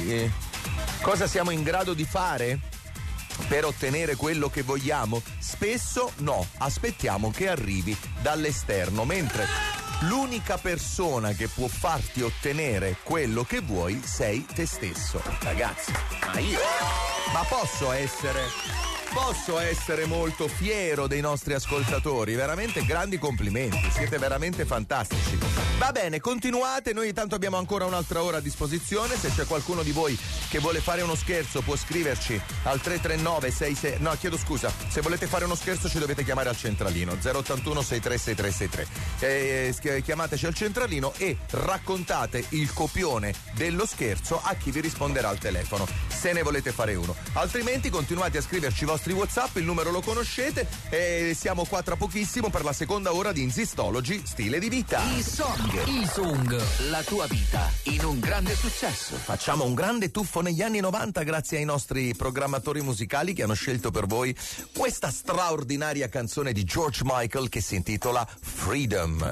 grado di fare per ottenere quello che vogliamo? Spesso no, aspettiamo che arrivi dall'esterno, mentre l'unica persona che può farti ottenere quello che vuoi sei te stesso. Ragazzi, ma posso essere molto fiero dei nostri ascoltatori, veramente grandi complimenti, siete veramente fantastici. Va bene, continuate, noi tanto abbiamo ancora un'altra ora a disposizione. Se c'è qualcuno di voi che vuole fare uno scherzo può scriverci al 339 66 no, chiedo scusa, se volete fare uno scherzo ci dovete chiamare al centralino 081 636363. Chiamateci al centralino e raccontate il copione dello scherzo a chi vi risponderà al telefono, se ne volete fare uno. Altrimenti continuate a scriverci i vostri WhatsApp, il numero lo conoscete e siamo qua tra pochissimo per la seconda ora di Insistology Stile di Vita. I-Song, la tua vita in un grande successo. Facciamo un grande tuffo negli anni 90 grazie ai nostri programmatori musicali che hanno scelto per voi questa straordinaria canzone di George Michael che si intitola Freedom.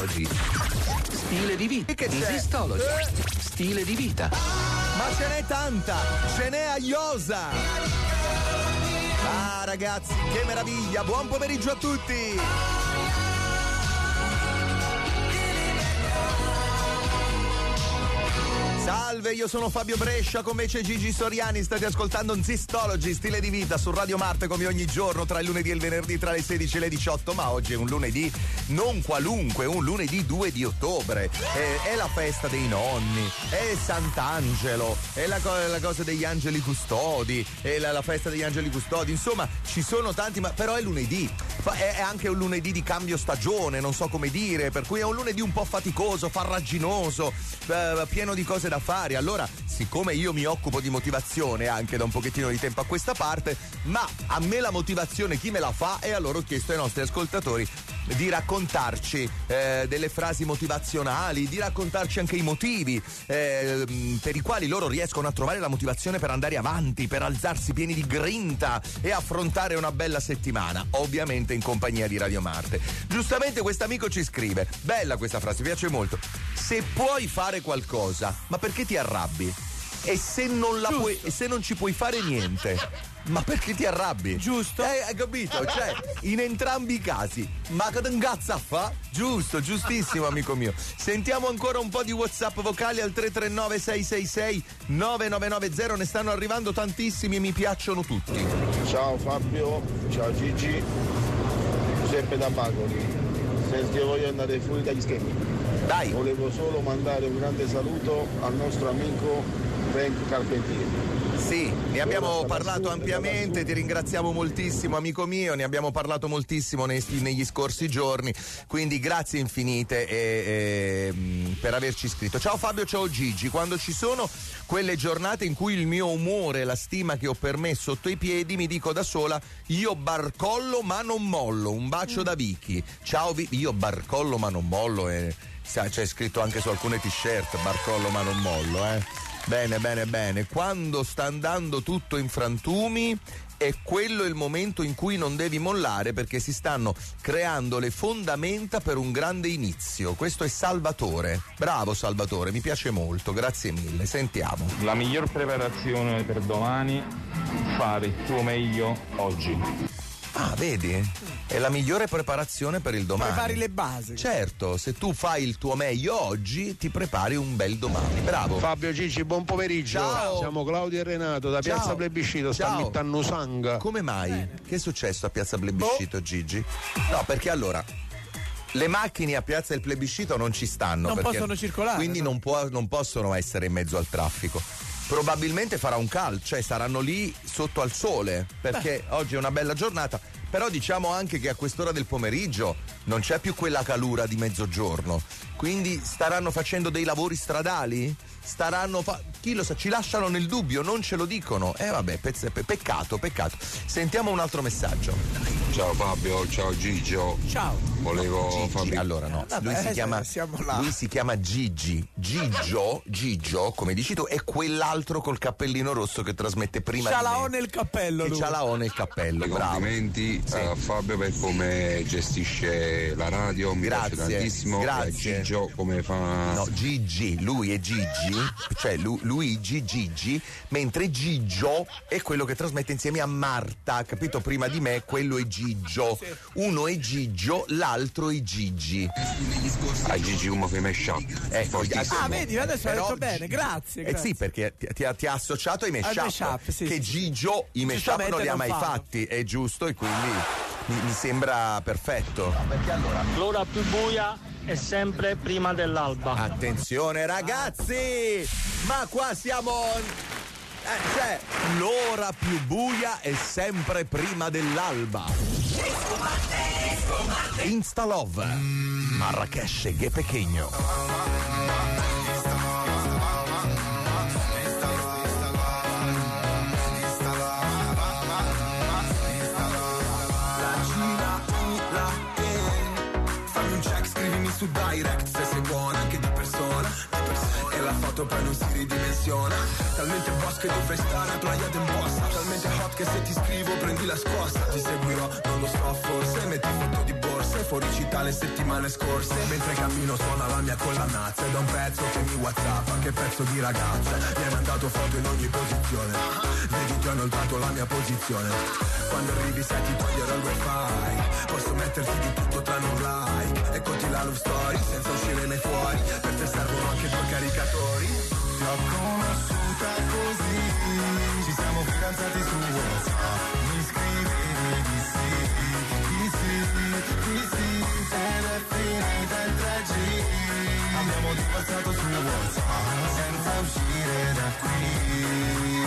Zistology. Stile di vita. Che c'è? Zistology. Stile di vita. Ma ce n'è tanta, ce n'è a iosa. Ah ragazzi, che meraviglia, buon pomeriggio a tutti. Salve, io sono Fabio Brescia, con me c'è Gigi Soriani, state ascoltando Zistology, stile di vita su Radio Marte come ogni giorno tra il lunedì e il venerdì tra le 16 e le 18, ma oggi è un lunedì non qualunque, un lunedì 2 di ottobre, è la festa dei nonni, è Sant'Angelo, è la cosa degli angeli custodi, è la festa degli angeli custodi, insomma ci sono tanti, ma però è lunedì, è anche un lunedì di cambio stagione, non so come dire, per cui è un lunedì un po' faticoso, farraginoso, pieno di cose da fare. Allora, siccome io mi occupo di motivazione anche da un pochettino di tempo a questa parte, ma a me la motivazione chi me la fa? E allora ho chiesto ai nostri ascoltatori di raccontarci delle frasi motivazionali, di raccontarci anche i motivi per i quali loro riescono a trovare la motivazione per andare avanti, per alzarsi pieni di grinta e affrontare una bella settimana, ovviamente in compagnia di Radio Marte. Giustamente quest'amico ci scrive: bella questa frase, mi piace molto. Se puoi fare qualcosa, ma perché ti arrabbi? E se non la puoi, e se non ci puoi fare niente, ma perché ti arrabbi? Giusto? Hai capito? Cioè, in entrambi i casi, ma che t'ingazza a fa? Giusto, giustissimo amico mio. Sentiamo ancora un po' di WhatsApp vocali al 339 666 9990, ne stanno arrivando tantissimi e mi piacciono tutti. Ciao Fabio, ciao Gigi, Giuseppe da Bacoli. Senti, io voglio andare fuori dagli schemi. Dai. Volevo solo mandare un grande saluto al nostro amico Frank Carpentier. Sì, ne abbiamo parlato ampiamente, ti ringraziamo moltissimo amico mio, ne abbiamo parlato moltissimo negli scorsi giorni, quindi grazie infinite per averci scritto. Ciao Fabio, ciao Gigi, quando ci sono quelle giornate in cui il mio umore e la stima che ho per me sotto i piedi, mi dico da sola: io barcollo ma non mollo, un bacio da Vicky. Ciao io barcollo ma non mollo, c'è scritto anche su alcune t-shirt, barcollo ma non mollo, Bene, bene, bene. Quando sta andando tutto in frantumi, è quello il momento in cui non devi mollare, perché si stanno creando le fondamenta per un grande inizio. Questo è Salvatore. Bravo Salvatore, mi piace molto, grazie mille. Sentiamo. La miglior preparazione per domani: fare il tuo meglio oggi. Ah, vedi? È la migliore preparazione per il domani. Prepari le basi. Certo, se tu fai il tuo meglio oggi, ti prepari un bel domani. Bravo. Fabio Gigi, buon pomeriggio. Ciao. Siamo Claudio e Renato da Piazza Plebiscito. Sta mettendo sanga. Come mai? Che è successo a Piazza Plebiscito, Gigi? No, perché allora le macchine a Piazza del Plebiscito non ci stanno. Non perché possono circolare. Quindi no? non possono essere in mezzo al traffico. Probabilmente farà un caldo, cioè saranno lì sotto al sole, perché oggi è una bella giornata, però diciamo anche che a quest'ora del pomeriggio non c'è più quella calura di mezzogiorno, quindi staranno facendo dei lavori stradali? Chi lo sa, ci lasciano nel dubbio, non ce lo dicono. Vabbè, peccato. Sentiamo un altro messaggio. Ciao Fabio, ciao Gigio. Ciao. Volevo Gigi. Allora no, lui si chiama Gigi. Gigio, come dici tu, è quell'altro col cappellino rosso che trasmette prima di me. Cialaone il cappello. Cialaone il cappello, bravo. Complimenti a Fabio per come gestisce la radio, mi piace tantissimo. Grazie. Gigio come fa. No, Gigi, lui è Gigi, cioè Luigi Gigi, mentre Gigio è quello che trasmette insieme a Marta, capito? Prima di me quello è Gigio. Uno è Gigio, l'altro è Gigi. A Gigi come fai mashup. Fortissimo. Ah, vedi, adesso hai detto bene, grazie. Sì, perché ti ha associato ai mashup, che Gigio i mashup non li ha mai fatti, è giusto, e quindi mi sembra perfetto. No, perché allora l'ora più buia è sempre prima dell'alba. Attenzione ragazzi, ma qua siamo cioè l'ora più buia è sempre prima dell'alba. Insta Love Marrakesh, che pequeño. Su direct se sei buona anche di persona e la foto poi non si ridimensiona. Talmente boss che dovrei stare applaiato in posta. Talmente hot che se ti scrivo prendi la scossa. Ti seguirò, non lo so forse. Metti foto di borse, fuori città le settimane scorse. Mentre cammino suona la mia collanazza. Ed è un pezzo che mi whatsappa, che pezzo di ragazza. Mi hai mandato foto in ogni posizione. Vedi ti ho inoltrato la mia posizione. Quando arrivi sai ti toglierò il wifi. Posso metterti di tutto tranne un like. Eccoti la love story senza uscire mai fuori. Per te servono anche due caricatori. Ti ho conosciuta così. Ci siamo fidanzati su WhatsApp. Mi scrivevi di sì. Ed è finita in 3G. Abbiamo divorziato su WhatsApp senza uscire da qui.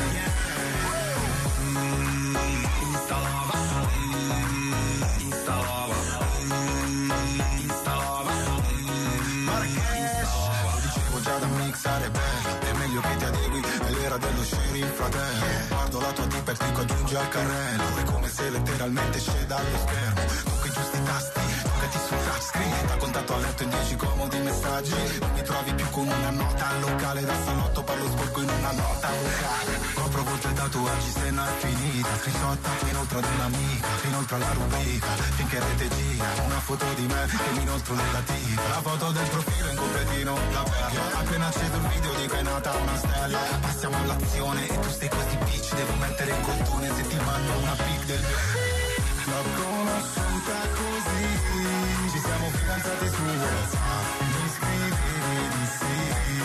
Da mixare bene, è meglio che ti adegui, è l'era dello sharing, fratello. Guardo la tua tipa e ti aggiungi al carrello. È come se letteralmente scende dallo schermo. Con quei giusti tasti, toccati sul touchscreen. Da contatto a letto in 10 comodi messaggi. Non mi trovi più con una nota al locale. Da salotto parlo sporco in una nota vocale. Ho provato i tatuaggi, se non è finita. Screenshotta inoltre ad un'amica, inoltre alla rubrica. Finché rete gira, una foto di me che mi inoltro nella tipa. La foto del profilo in completino, la bella. Appena acceso il video dico è nata una stella. Passiamo all'azione e tu stai così bitch. Devo mettere in contone se ti mando una pic del l'ho conosciuta così. Ci siamo fidanzati su WhatsApp. Mi scrivevi di sì.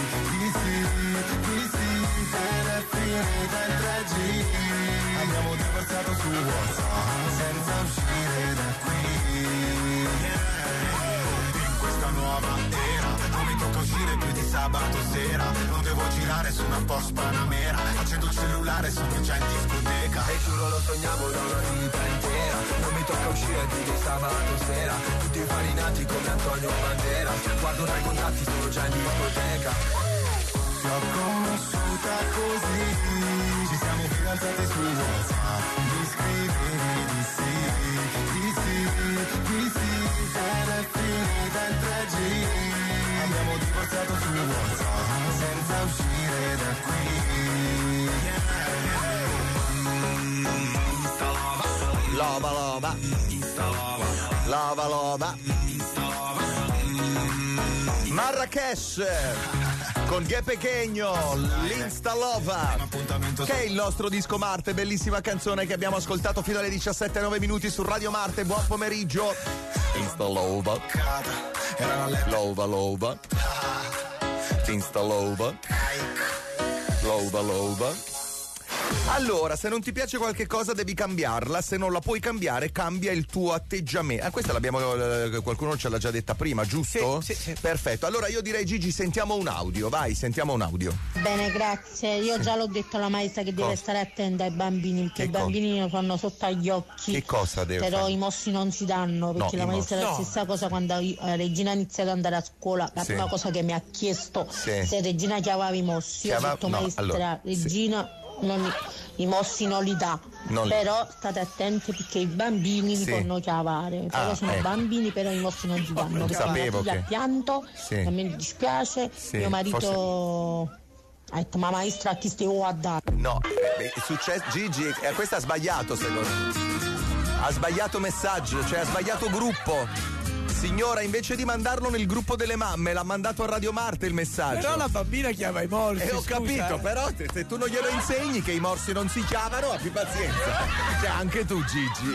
Ed è finita in 3G. Abbiamo divorziato su WhatsApp senza uscire da qui. In questa nuova era non mi tocca uscire più di sabato sera. Non devo girare su una Porsche Panamera. Accendo il cellulare, sono già in discoteca. E giuro lo sognavo da una vita intera. Non mi tocca uscire più di sabato sera. Tutti infarinati come Antonio Banderas. Guardo dai contatti, sono già in discoteca. Ti ho conosciuta così. Ci siamo fidanzati su WhatsApp. Mi scrivevi di sì. Ed è finita in 3G. Abbiamo divorziato su WhatsApp senza uscire da qui. Lova lova. Lova lova. Marrakesh con Ghè Pequeño, l'Insta Lova, che è il nostro disco Marte, bellissima canzone che abbiamo ascoltato fino alle 17, 9 minuti su Radio Marte. Buon pomeriggio. Insta Lova. Lova lova. Insta Lova. Lova lova. Allora, se non ti piace qualche cosa devi cambiarla, se non la puoi cambiare cambia il tuo atteggiamento. Questa l'abbiamo, qualcuno ce l'ha già detta prima, giusto? Sì. Perfetto, allora io direi Gigi sentiamo un audio, vai, sentiamo un audio. Bene, grazie, io già l'ho detto alla maestra che deve stare attenta ai bambini, perché i bambini lo fanno sotto agli occhi. Che cosa deve Però fare? i mossi non si danno, perché la maestra è la stessa cosa quando Regina ha iniziato ad andare a scuola, la prima cosa che mi ha chiesto se Regina chiamava i mossi, io ho detto maestra, Regina i mossi non li dà, però state attenti perché i bambini li possono chiavare, però sono bambini, però i mossi non si danno, perché mia figlia ha pianto, a me mi dispiace, mio marito ha detto ma maestra a chi stiamo a dare? No, è successo, Gigi, questa ha sbagliato secondo me, ha sbagliato messaggio, cioè ha sbagliato gruppo. Signora, invece di mandarlo nel gruppo delle mamme, l'ha mandato a Radio Marte il messaggio. Però la bambina chiama i morsi. Ho capito, però se tu non glielo insegni che i morsi non si chiamano, abbi pazienza. Cioè, anche tu, Gigi.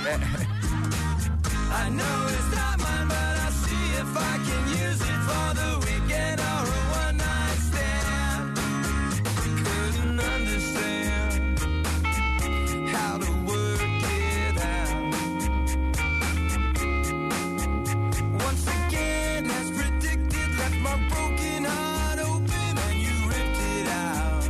I know it's not mine, but I see if I can use it for the weekend or a one night stand. Couldn't understand how to work it out. Once again, as predicted, left my broken heart open and you ripped it out.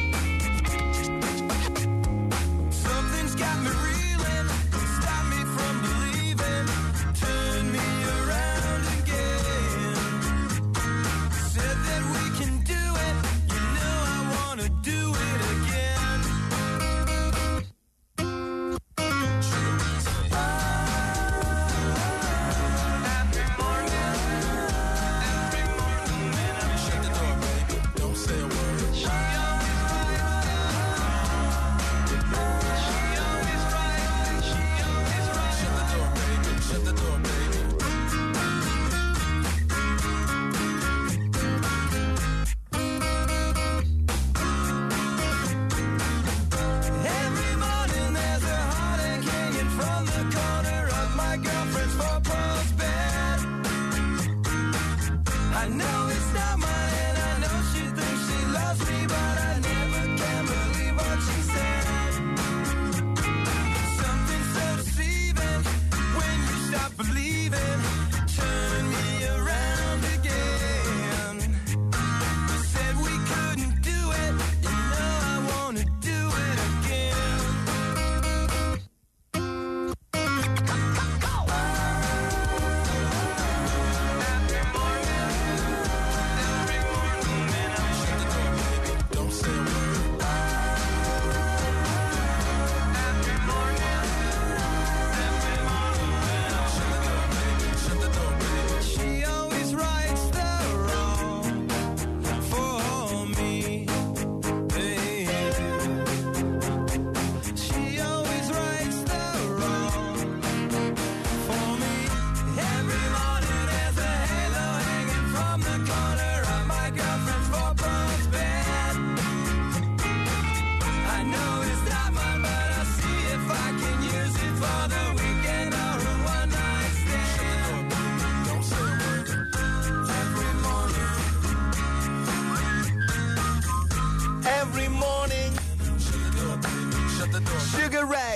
Something's got me reeling, stop me from believing, turn me around again.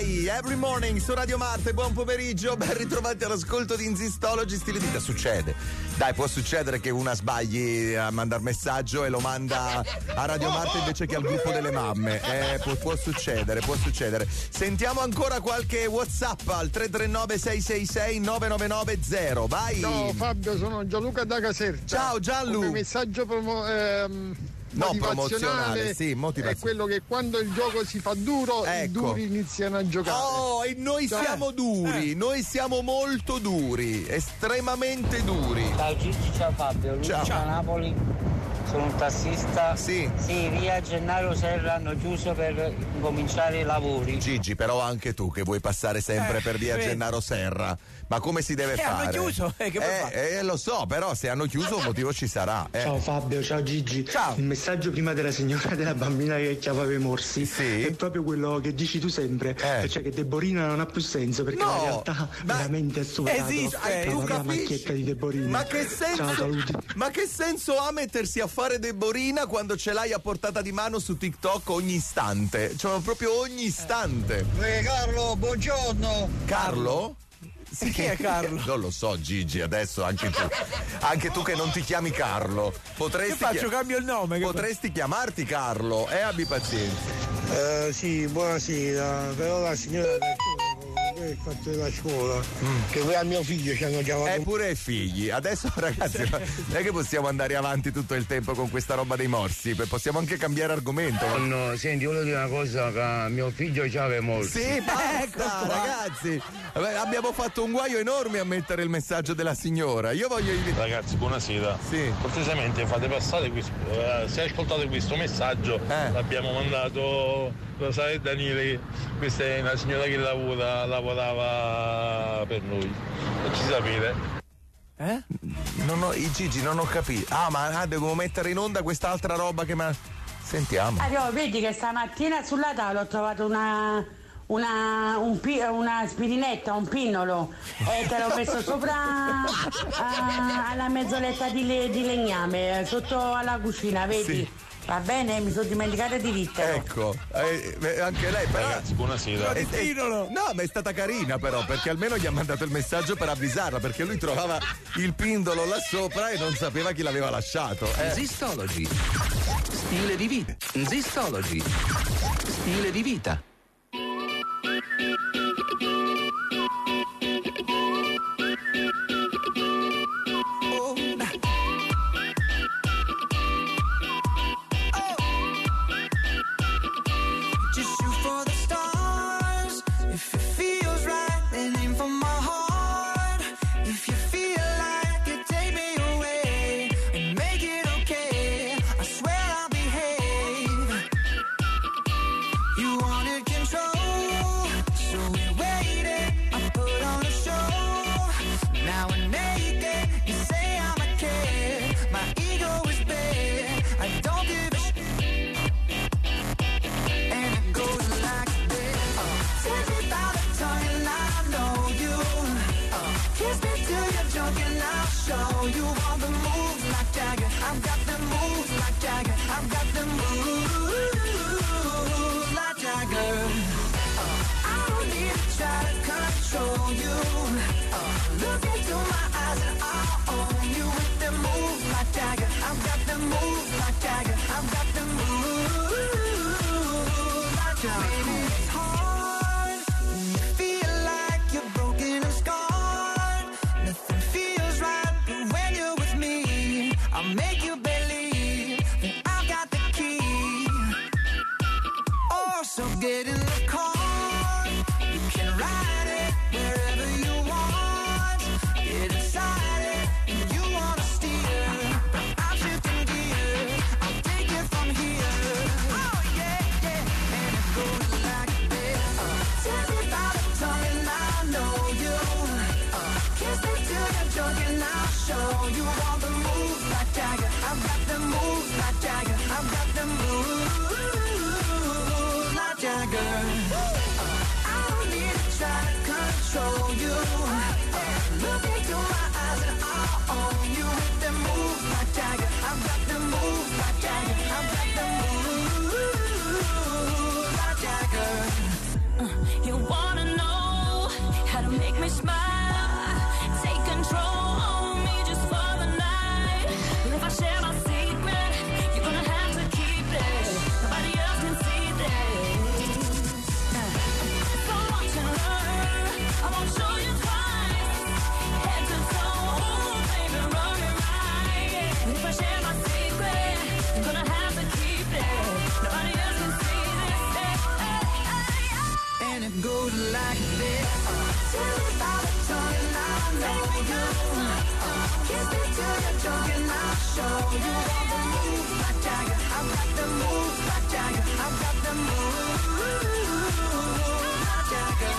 Vai, Every Morning su Radio Marte, buon pomeriggio, ben ritrovati all'ascolto di Insistology. Stile di vita, succede. Dai, può succedere che una sbagli a mandare messaggio e lo manda a Radio Marte invece che al gruppo delle mamme. Può succedere. Sentiamo ancora qualche WhatsApp al 339 666 9990. Vai. Ciao Fabio, sono Gianluca da Caserta. Ciao Gianlu. Come messaggio promozionale, sì, motivazionale. È quello che quando il gioco si fa duro, i duri iniziano a giocare. Oh, e noi siamo duri, noi siamo molto duri, estremamente duri. Ciao Gigi, ciao Fabio, Lucia da Napoli. Sono un tassista. Sì, via Gennaro Serra hanno chiuso per cominciare i lavori. Gigi, però anche tu che vuoi passare sempre per via Gennaro Serra. Ma come si deve fare? Hanno chiuso? Che vuoi fare? Lo so, però se hanno chiuso un motivo ci sarà. Ciao Fabio, ciao Gigi. Ciao. Il messaggio prima della signora della bambina che chiamava i morsi è proprio quello che dici tu sempre, cioè che Deborina non ha più senso perché la realtà veramente è superato. Esiste, tu la macchietta di Deborina. Ma che senso? Ciao, saluti. Ma che senso ha mettersi a fare Deborina quando ce l'hai a portata di mano su TikTok ogni istante? Cioè proprio ogni istante. Carlo, buongiorno. Carlo? Sì, chi è Carlo? Non lo so, Gigi, adesso anche tu che non ti chiami Carlo. Cambio il nome. Potresti chiamarti Carlo, abbi pazienza. Sì, buonasera, però la signora il fatto della scuola che poi a mio figlio ci hanno chiamato pure i figli adesso ragazzi non è che possiamo andare avanti tutto il tempo con questa roba dei morsi, possiamo anche cambiare argomento. No, senti, volevo dire una cosa, che mio figlio c'aveva i morsi. Sì, basta ragazzi, abbiamo fatto un guaio enorme a mettere il messaggio della signora. Io voglio ragazzi, buonasera. Sì. Cortesemente fate passare questo, se ascoltate questo messaggio l'abbiamo mandato Rosario e Daniele, questa è una signora che lavorava per noi, non ci sapete? Gigi, non ho capito. Ma devo mettere in onda quest'altra roba che sentiamo. Vedi che stamattina sulla tavola ho trovato una spirinetta, un pinnolo, e te l'ho messo sopra alla mezzoletta di legname sotto alla cucina, vedi? Sì. Va bene, mi sono dimenticata di rittere. Ecco, anche lei però. Ragazzi, buonasera. No, ma è stata carina però, perché almeno gli ha mandato il messaggio per avvisarla, perché lui trovava il pindolo là sopra e non sapeva chi l'aveva lasciato. Insistology. Stile di vita. Insistology. Stile di vita. You want you want the move like Jagger. I've got the move like Jagger. I've got the move like Jagger.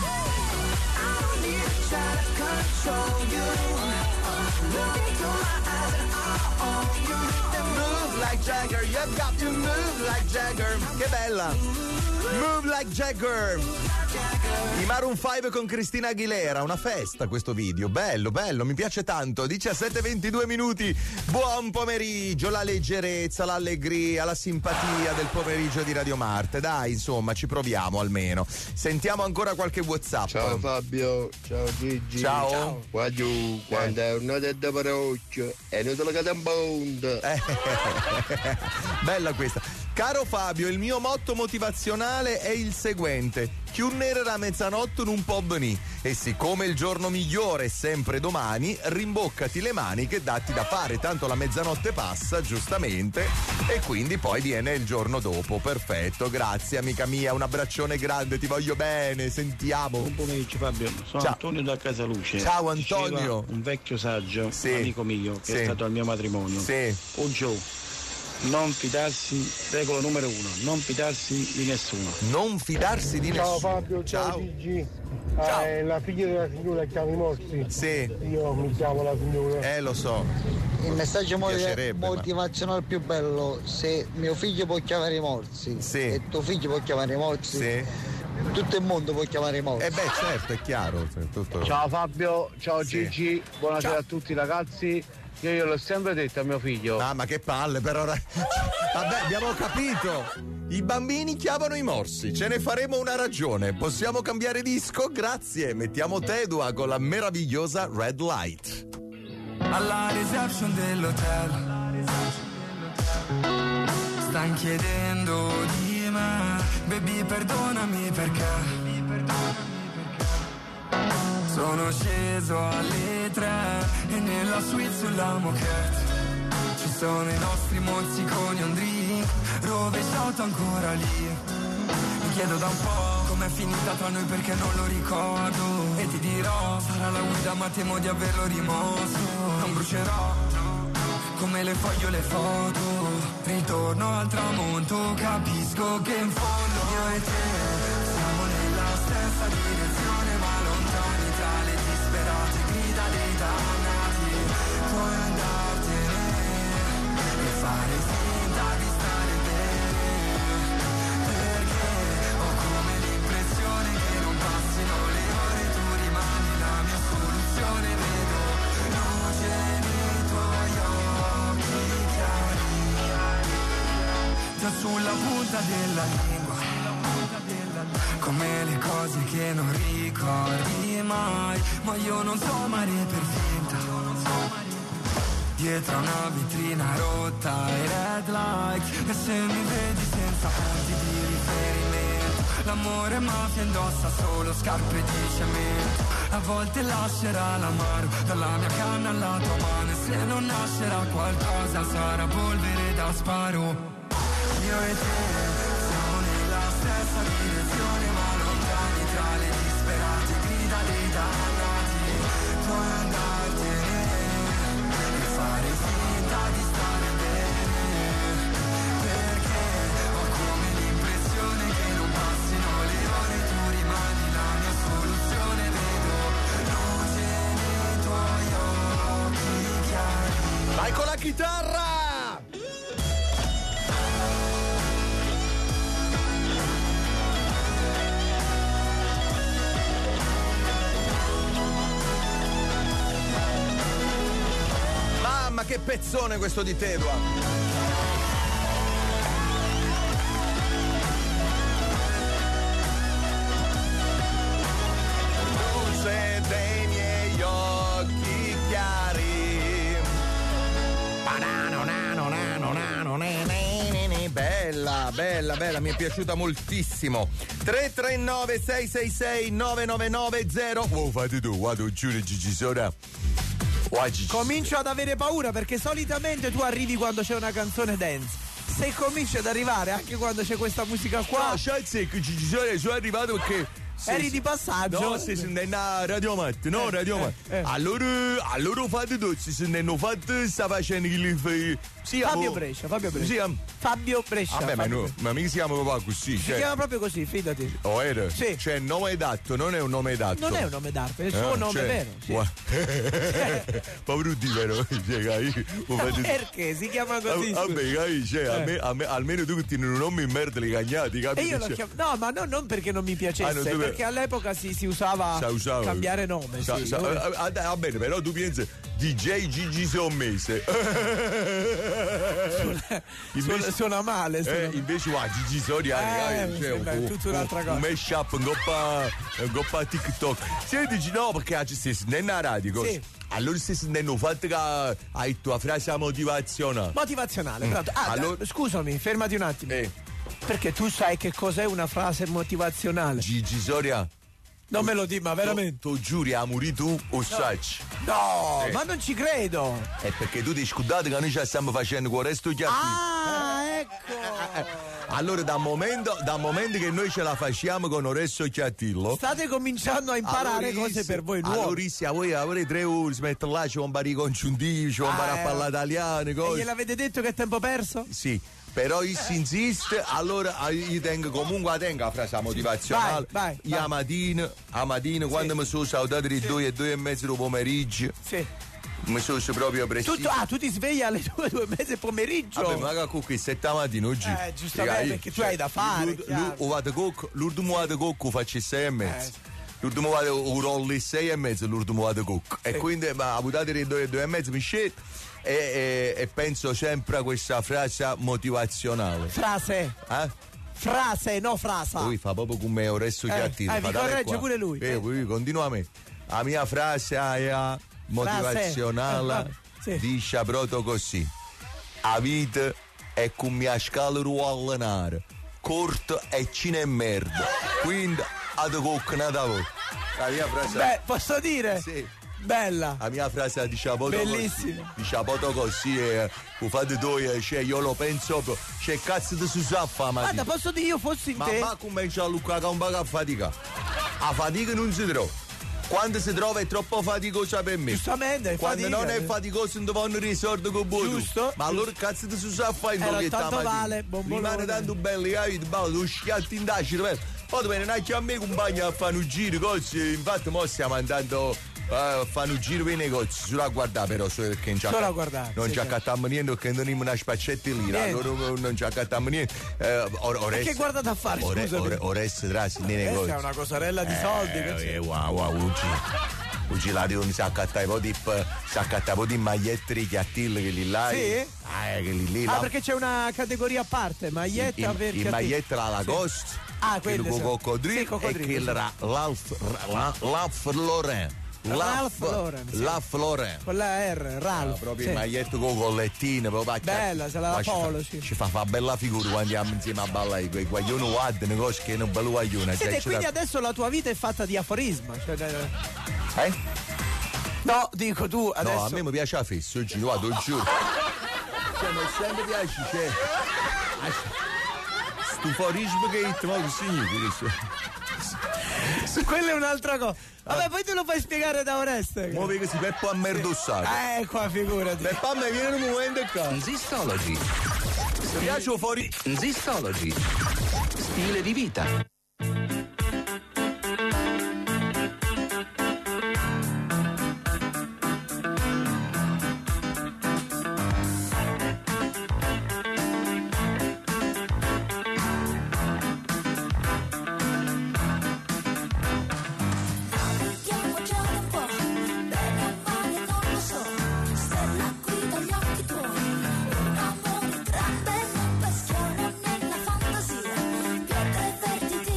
I don't need to try to control you. Look into my eyes and you make them move like Jagger. You've got to move like Jagger. Che bella. Move like Jagger. I Maroon 5 con Cristina Aguilera, una festa questo video, bello, bello, mi piace tanto. 17:22 minuti, buon pomeriggio, la leggerezza, l'allegria, la simpatia del pomeriggio di Radio Marte. Dai, insomma, ci proviamo almeno. Sentiamo ancora qualche WhatsApp. Ciao Fabio, ciao Gigi. Ciao. Guarda, quando è una detta parocchio è inutile che te imponda. Bella questa. Caro Fabio, il mio motto motivazionale è il seguente: chiudere la mezzanotte in un po' benì, e siccome il giorno migliore è sempre domani, rimboccati le mani che datti da fare, tanto la mezzanotte passa, giustamente, e quindi poi viene il giorno dopo. Perfetto, grazie amica mia, un abbraccione grande, ti voglio bene, sentiamo. Buon pomeriggio Fabio, sono Ciao. Antonio da Casaluce. Ciao Antonio. Diceva un vecchio saggio, sì, un amico mio che è stato al mio matrimonio. Sì. O Joe, non fidarsi, regola numero 1, non fidarsi di nessuno. Non fidarsi di Ciao nessuno. Fabio, ciao Gigi. Ciao. La figlia della signora chiama i morsi. Sì. Io mi chiamo la signora. Lo so. Il messaggio piacerebbe, motivazionale più bello: se mio figlio può chiamare i morsi, e tuo figlio può chiamare i morsi, tutto il mondo può chiamare i morsi. Beh, certo, è chiaro. Tutto... Ciao Fabio, ciao Sì. Gigi, buonasera Ciao. a tutti ragazzi. Io l'ho sempre detto a mio figlio. Ah, ma che palle, però. Vabbè, abbiamo capito. I bambini chiamano i morsi, ce ne faremo una ragione. Possiamo cambiare disco? Grazie. Mettiamo Tedua con la meravigliosa Red Light. Alla reception dell'hotel stan chiedendo di me, baby perdonami perché sono sceso alle 3 e nella suite sulla moquette ci sono i nostri mozziconi, un drink rovesciato ancora lì. Mi chiedo da un po' com'è finita tra noi perché non lo ricordo, e ti dirò sarà la guida ma temo di averlo rimosso. Non brucerò come le foglio le foto, ritorno al tramonto, capisco che in fondo io e te siamo nella stessa direzione ma lontani tra le disperate grida dei dannati. Puoi andartene e fare finta di stare bene, perché ho come l'impressione che non passino le ore, tu rimani la mia soluzione, vedo luce nei tuoi occhi chiari, già sulla punta della lingua, come le cose che non ricordi mai, ma io non so amare per finta, dietro a una vetrina rotta e red light, e se mi vedi senza punti di riferimento, l'amore mafia indossa solo scarpe di cemento, a volte lascerà l'amaro dalla mia canna alla tua mano, e se non nascerà qualcosa sarà polvere da sparo. Io e te siamo nella stessa direzione ma lontani tra le disperate grida dei dannati. Puoi andartene e fare finta di stare bene, perché ho come l'impressione che non passino le ore, tu rimani la mia soluzione, vedo luce nei tuoi occhi chiari. Vai con la chitarra! Mamma, che pezzone questo di Tedua! Luce dei miei occhi chiari. Bella, bella, bella, mi è piaciuta moltissimo. 339 666 9990. Oh, fate tu, guarda, giuro, Gigi Sora. Comincio ad avere paura perché solitamente tu arrivi quando c'è una canzone dance. Se cominci ad arrivare anche quando c'è questa musica qua. No, sai che Gigi Sora sono arrivato perché eri di passaggio. No, se sentendo a Radio Matti, no, Radio Matti. Allora fate tutti, se sentendo fate sta facendo il Fabio Brescia. Fabio Brescia. Vabbè, ma mica si chiama proprio così. Si chiama proprio così, fidati. Oh, era? Sì. Cioè, il nome adatto, non è un nome adatto. Non è un nome d'arte, è il suo nome vero. Sì. Povero di vero. Perché si chiama così? Vabbè, almeno tu tieni un nome in merda li cagnati, capisci? E io lo chiamo. No, ma non perché non mi piacesse, perché all'epoca si usava cambiare nome. Va bene, però tu pensi DJ Gigi Sommese. Suona male. Invece Gigi Soriani è tutta un'altra cosa. Un mashup, un coppa TikTok. Senti, no, perché ci stai nella radio così. Sì. Allora stai sentendo fatto che hai tua frase motivazionale. Motivazionale, allora... scusami, fermati un attimo. Perché tu sai che cos'è una frase motivazionale? Gigi Soria. Non me lo di, ma veramente. Tu giuri a morire tu o sai? No, ma non ci credo. È perché tu ti scudate che noi ci stiamo facendo con il resto di ecco. Allora, da momento che noi ce la facciamo con Oresso Chiattillo, state cominciando a imparare cose per voi nuove. Allora, a voi avrete 3 ore, si mette là, ci vuole i congiuntivi, ci vuole a parlare italiano, cose. E gliel'avete detto che è tempo perso? Sì. Però si insiste, allora io tengo comunque la frase motivazionale. Vai. Io a mattina quando mi sono salutato alle 2:30 del pomeriggio. Sì. Mi sono proprio preso. Tu ti svegli alle 2:30 del pomeriggio? Vabbè, ma qui 7 mattina oggi. Giustamente, perché tu hai da fare. L'ultimo vado cocco faccio 6:30. L'ultimo vado rolli 6:30, l'ultimo vado cocco. E quindi a buttare alle 2:30 mi scelgo. E penso sempre a questa frase motivazionale. Frase? Frase, no frasa. Lui fa proprio come Oresso Chiattillo. Vi corregge pure lui. Continua a me. La mia frase è motivazionale. Dice proprio così: a vita è come a scala ruollenare, corto e cine e merda. Quindi a te cocconata voi. La mia frase. Beh, posso dire? Sì. Bella. La mia frase dice così e fate due, cioè io lo penso, cioè cazzo di si sa fa. Guarda, posso dire io fossi in te. Ma comincia a Luca un po' a fatica. A fatica non si trova. Quando si trova è troppo faticosa per me. Giustamente, quando non è faticoso non devono risolvere con voi. Giusto. Ma allora cazzo di si sa fa in poche tanto vale, rimane tanto bello che hai lo schiatti in da cervello. Poi bene, anche a me compagno a fare un giro così, infatti mo stiamo andando fanno un giro per i negozi solo a guardare, però perché non ci accattiamo niente, perché non abbiamo una spaccetta lì, allora non ci accattiamo niente. Che guardate a fare? Oreste trasi nei negozi è una cosarella di soldi. Oggi la devo si accattare un po' di magliette di Chiattillo che lì là. Sì? Che lì là. Perché c'è una categoria a parte, maglietta per il maglietta la Lacoste. Quello il coccodrillo e che il Ralph Lauren. Ralph Lauren. Con la R, Ralph. Proprio il maglietto con collettine, proprio bella, se la polo, ci fa bella figura quando andiamo insieme a ballare quei guaglioni guardano cose che non bello guaglione. Quindi adesso la tua vita è fatta di aforisma, No, dico tu adesso. No, a me mi piace la festa, oggi vado, giuro. Mi sempre piace, stuforismo che significa. Quella è un'altra cosa. Vabbè, poi te lo fai spiegare da Oreste. Mo' che si Peppo a merdossare. Qua figurati. Peppo a me viene un momento qua. Zistology. Mi piace fuori. Zistology. Stile di vita. Ti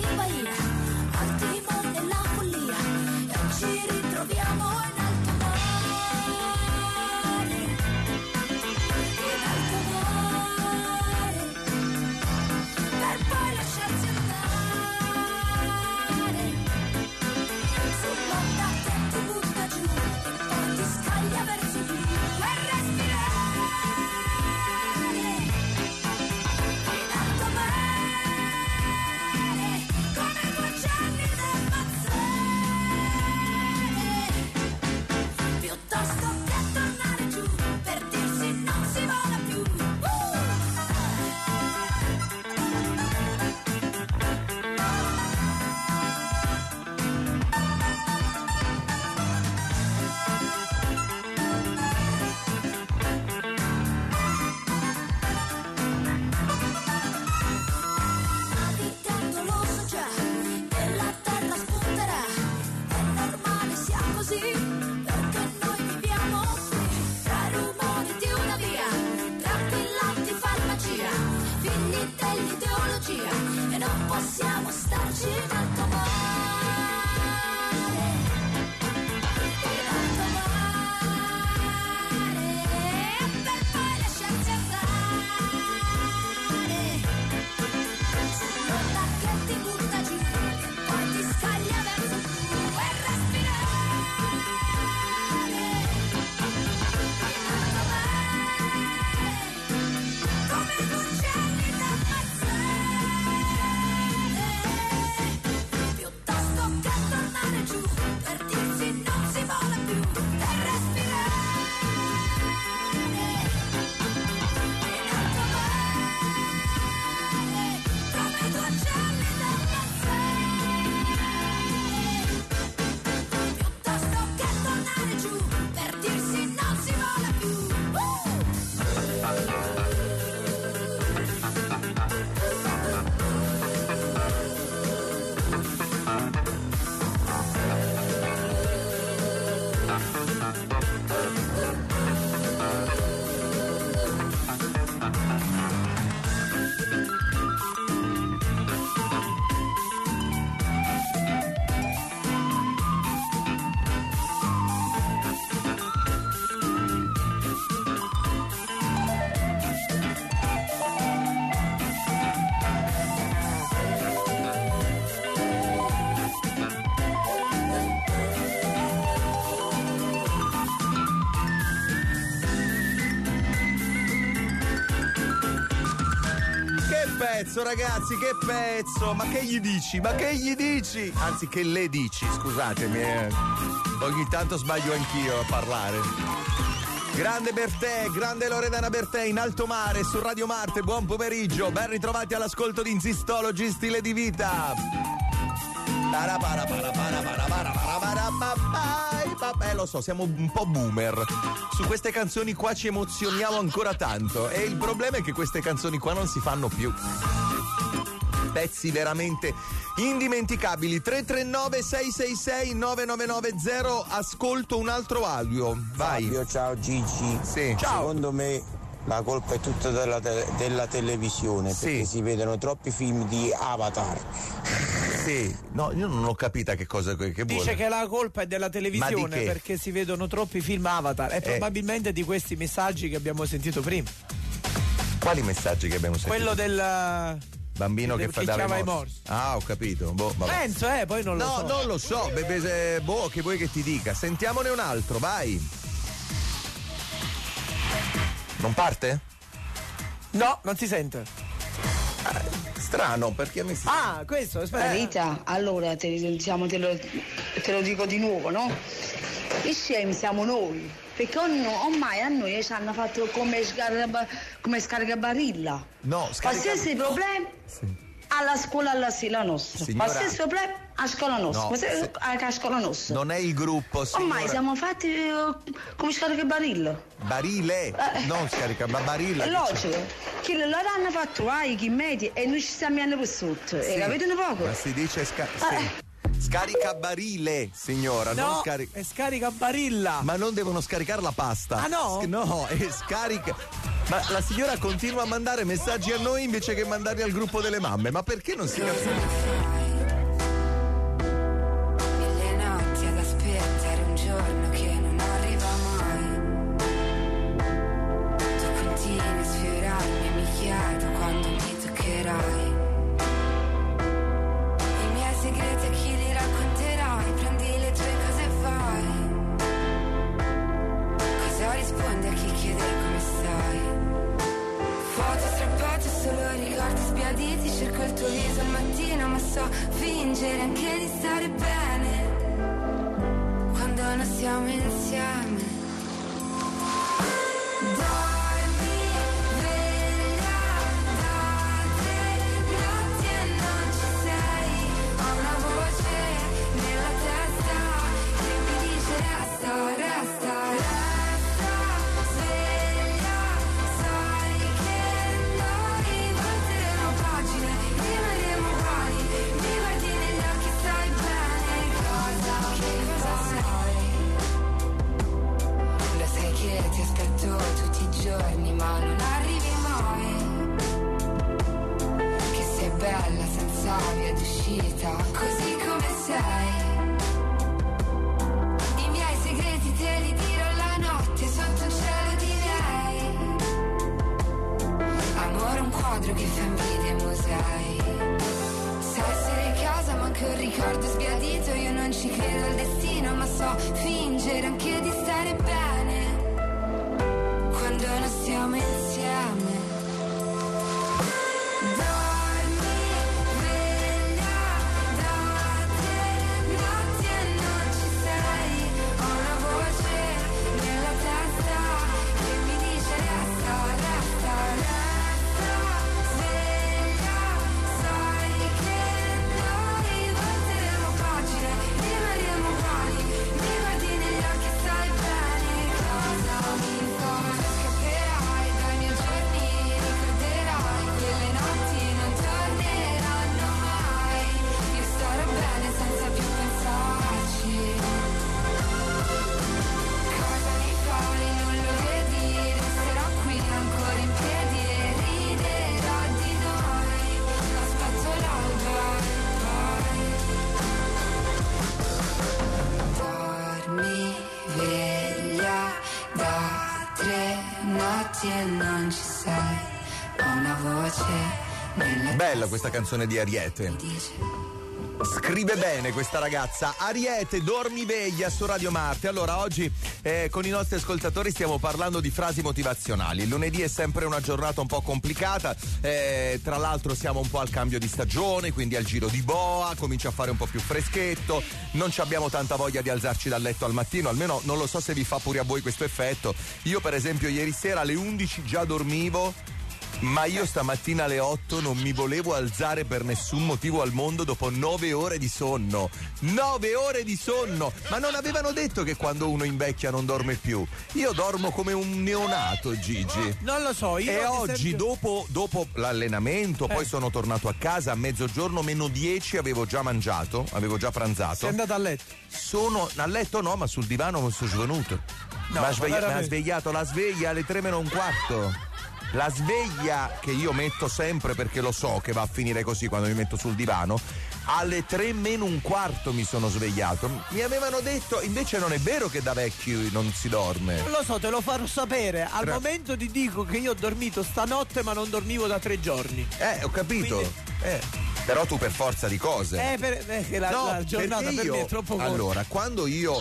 possiamo starci tanto male. Ragazzi, che pezzo! Ma che gli dici? Ma che gli dici? Anzi, che le dici, scusatemi, ogni tanto sbaglio anch'io a parlare. Grande Bertè, grande Loredana Bertè in alto mare su Radio Marte, buon pomeriggio, ben ritrovati all'ascolto di Insistology, stile di vita. Lo so, siamo un po' boomer. Su queste canzoni qua ci emozioniamo ancora tanto e il problema è che queste canzoni qua non si fanno più. Pezzi veramente indimenticabili. 339 666 9990. Ascolto un altro audio. Vai. Fabio, ciao Gigi. Sì. Ciao. Secondo me la colpa è tutta della televisione, perché si vedono troppi film di Avatar. Sì, no, io non ho capito che cosa che dice vuole. Che la colpa è della televisione perché si vedono troppi film Avatar e probabilmente di questi messaggi che abbiamo sentito prima. Quali messaggi che abbiamo sentito? Quello del bambino che fa dare i morsi. Ah, ho capito. Penso, poi non lo so. No, non lo so. Che vuoi che ti dica? Sentiamone un altro, vai. Non parte? No, non si sente. Strano, perché mi si... questo, aspetta. Rita, allora te lo dico di nuovo, no? I scemi siamo noi, perché ormai a noi ci hanno fatto come scaricabarilla. No, qualsiasi problema alla scuola la nostra. Signora, qualsiasi problema a scuola nostra. A scuola nostra. Non è il gruppo, signora. Ormai siamo fatti come scaricabarilla. Barile? Non scarica, ma barilla. È logico. Che loro hanno fatto che media e noi ci stiamo andando per sotto. Sì. Capite un poco? Ma si dice scaricabarile, signora. No, è scaricabarilla. Ma non devono scaricare la pasta. Ah no? No, è scarica. Ma la signora continua a mandare messaggi a noi invece che mandarli al gruppo delle mamme. Ma perché non si capisce? Cerco il tuo viso al mattino, ma so fingere anche di stare bene quando non siamo insieme. Dormi, veglia da te, notti e non ci sei. Ho una voce nella testa che mi dice resta, resta, resta sveglia. Sai che noi volteremo pagine, rimarremo uguali. Mi guardi negli occhi, sai bene cosa sai. Lo sai che ti aspetto tutti i giorni. casa, via d'uscita, così come sei. I miei segreti te li dirò la notte sotto un cielo di lei. Amore, un quadro che fa invidia ai musei. Sa essere in casa ma anche un ricordo sbiadito. Io non ci credo al destino ma so fingere anche di stare bene quando non stiamo insieme. E non ci sei, ho una voce nella bella questa canzone di Ariete. Scrive bene questa ragazza. Ariete, dormi veglia su Radio Marte. Allora oggi con i nostri ascoltatori stiamo parlando di frasi motivazionali. Il lunedì è sempre una giornata un po' complicata, tra l'altro siamo un po' al cambio di stagione, quindi al giro di boa, comincia a fare un po' più freschetto, non ci abbiamo tanta voglia di alzarci dal letto al mattino, almeno non lo so se vi fa pure a voi questo effetto. Io per esempio ieri sera alle 11 già dormivo, ma io stamattina alle 8 non mi volevo alzare per nessun motivo al mondo dopo 9 ore di sonno. 9 ore di sonno! Ma non avevano detto che quando uno invecchia non dorme più? Io dormo come un neonato, Gigi. Non lo so, io. E oggi, dopo l'allenamento, poi sono tornato a casa a mezzogiorno meno 10, avevo già mangiato, avevo già pranzato. Sei andato a letto? Sono a letto no, ma sul divano mi sono svenuto. No, mi ha svegliato la sveglia alle 3 meno un quarto. La sveglia che io metto sempre perché lo so che va a finire così quando mi metto sul divano, alle 3 meno un quarto mi sono svegliato. Mi avevano detto, invece non è vero che da vecchi non si dorme. Non lo so, te lo farò sapere. Al momento ti dico che io ho dormito stanotte ma non dormivo da 3 giorni. Ho capito. Quindi... Però tu per forza di cose. Perché la giornata per me è troppo corta. Allora, quando io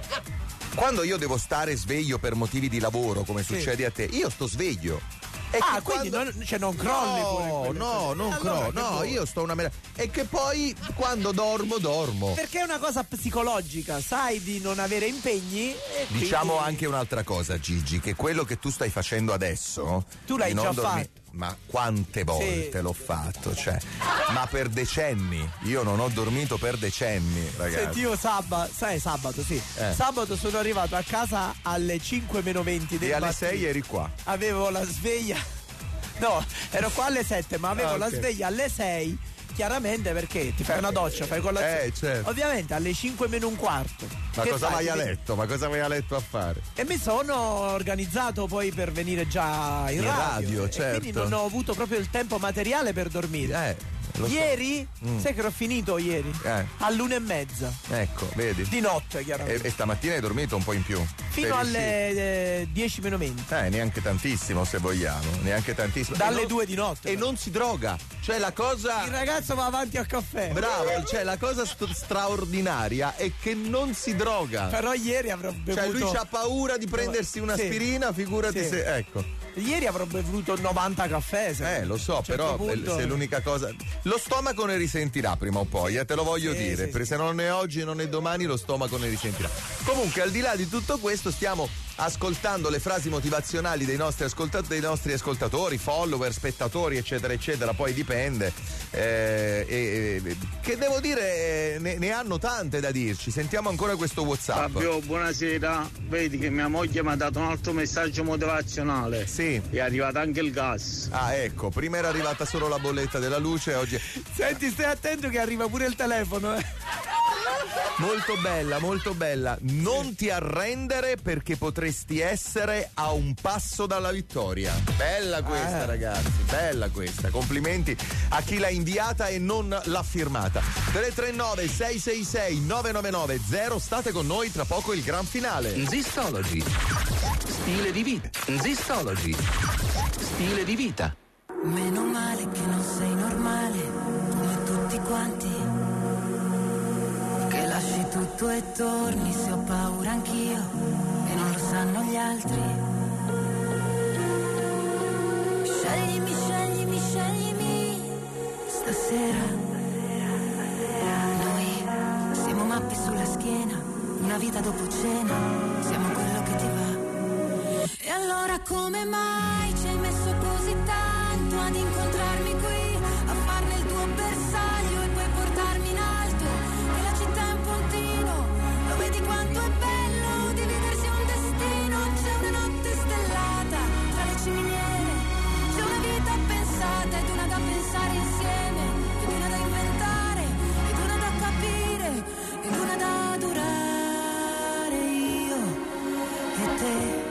devo stare sveglio per motivi di lavoro, come succede a te, io sto sveglio. Quindi non crolli pure. Non crollo. No, io sto una mela. E che poi quando dormo. Perché è una cosa psicologica, sai di non avere impegni. Diciamo anche un'altra cosa, Gigi, che quello che tu stai facendo adesso. Tu l'hai già fatto. Ma quante volte l'ho fatto, ma per decenni. Io non ho dormito per decenni, ragazzi. Senti, io sabato, sì. Sabato sono arrivato a casa alle 5 meno 20 del mattino. E alle 6 eri qua. Avevo la sveglia. No, ero qua alle 7, ma avevo la sveglia alle 6. Chiaramente perché ti fai una doccia, fai colazione. Certo. Ovviamente alle 5 meno un quarto. Ma cosa vai a letto? Ma cosa vai a letto a fare? E mi sono organizzato poi per venire già in radio, certo. Quindi non ho avuto proprio il tempo materiale per dormire. Ieri? Sai che ero finito ieri? all'1:30. Ecco, vedi? Di notte, chiaramente. E stamattina hai dormito un po' in più? Fino alle 10 meno 20. Neanche tantissimo, se vogliamo. Neanche tantissimo. Dalle 2 di notte. E non si droga. Cioè la cosa. Il ragazzo va avanti al caffè. Bravo, cioè la cosa straordinaria è che non si droga. Però ieri avrò bevuto. Cioè lui c'ha paura di prendersi un'aspirina, figurati se. Ecco. Ieri avrò bevuto 90 caffè. Lo so, però punto... se l'unica cosa. Lo stomaco ne risentirà prima o poi, te lo voglio dire. Perché se non è oggi, non è domani, lo stomaco ne risentirà. Comunque, al di là di tutto questo, stiamo ascoltando le frasi motivazionali dei nostri ascoltatori, follower, spettatori, eccetera, eccetera. Poi dipende. Che devo dire, ne hanno tante da dirci. Sentiamo ancora questo WhatsApp. Fabio, buonasera. Vedi che mia moglie mi ha dato un altro messaggio motivazionale. Sì. È arrivato anche il gas. Ecco, prima era arrivata solo la bolletta della luce, oggi. Senti, stai attento che arriva pure il telefono. Molto bella, molto bella. Non ti arrendere perché potresti essere a un passo dalla vittoria. Bella questa, ragazzi, bella questa. Complimenti a chi l'ha inviata e non l'ha firmata. 339 666 999 0. State con noi, tra poco il gran finale. Zistology. Stile di vita. Zistology. Stile di vita. Meno male che non sei normale come tutti quanti, che lasci tutto e torni se ho paura anch'io e non lo sanno gli altri. Sceglimi, sceglimi, sceglimi stasera. Noi siamo mappe sulla schiena, una vita dopo cena, siamo quello che ti va. E allora come mai ci hai messo così tanto ad incontrarmi qui, a farne il tuo bersaglio e poi portarmi in alto? E la città è un puntino, lo vedi quanto è bello dividersi un destino. C'è una notte stellata tra le ciminiere, c'è una vita pensata ed una da pensare insieme, ed una da inventare, ed una da capire, ed una da durare, io e te,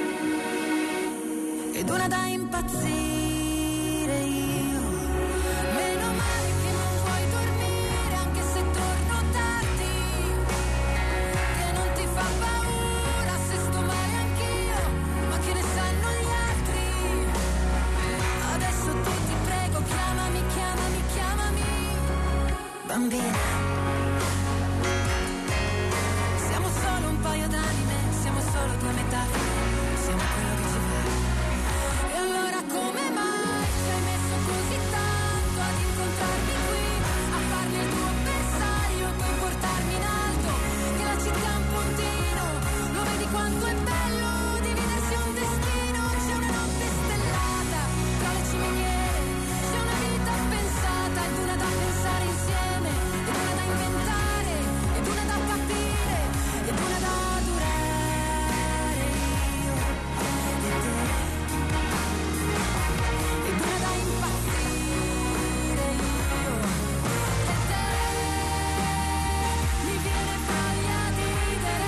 ed una da impazzire io. Meno male che non vuoi dormire anche se torno tardi, che non ti fa paura se sto male anch'io, ma che ne sanno gli altri. Adesso tu ti prego, chiamami, chiamami, chiamami bambina. Siamo solo un paio d'anime, siamo solo due metafore, siamo quello che ci va. E allora come mai ci hai messo così tanto ad incontrarmi qui, a farmi il tuo bersaglio e poi portarmi in alto? Che la città è un puntino, lo vedi quanto è bello dividersi un destino. C'è una notte stellata tra le ciminiere, c'è una vita pensata ed una da pensare insieme, ed una da inventare, ed una da capire, ed una da durare io e te, ed una da impazzire io e te. Mi viene voglia di ridere,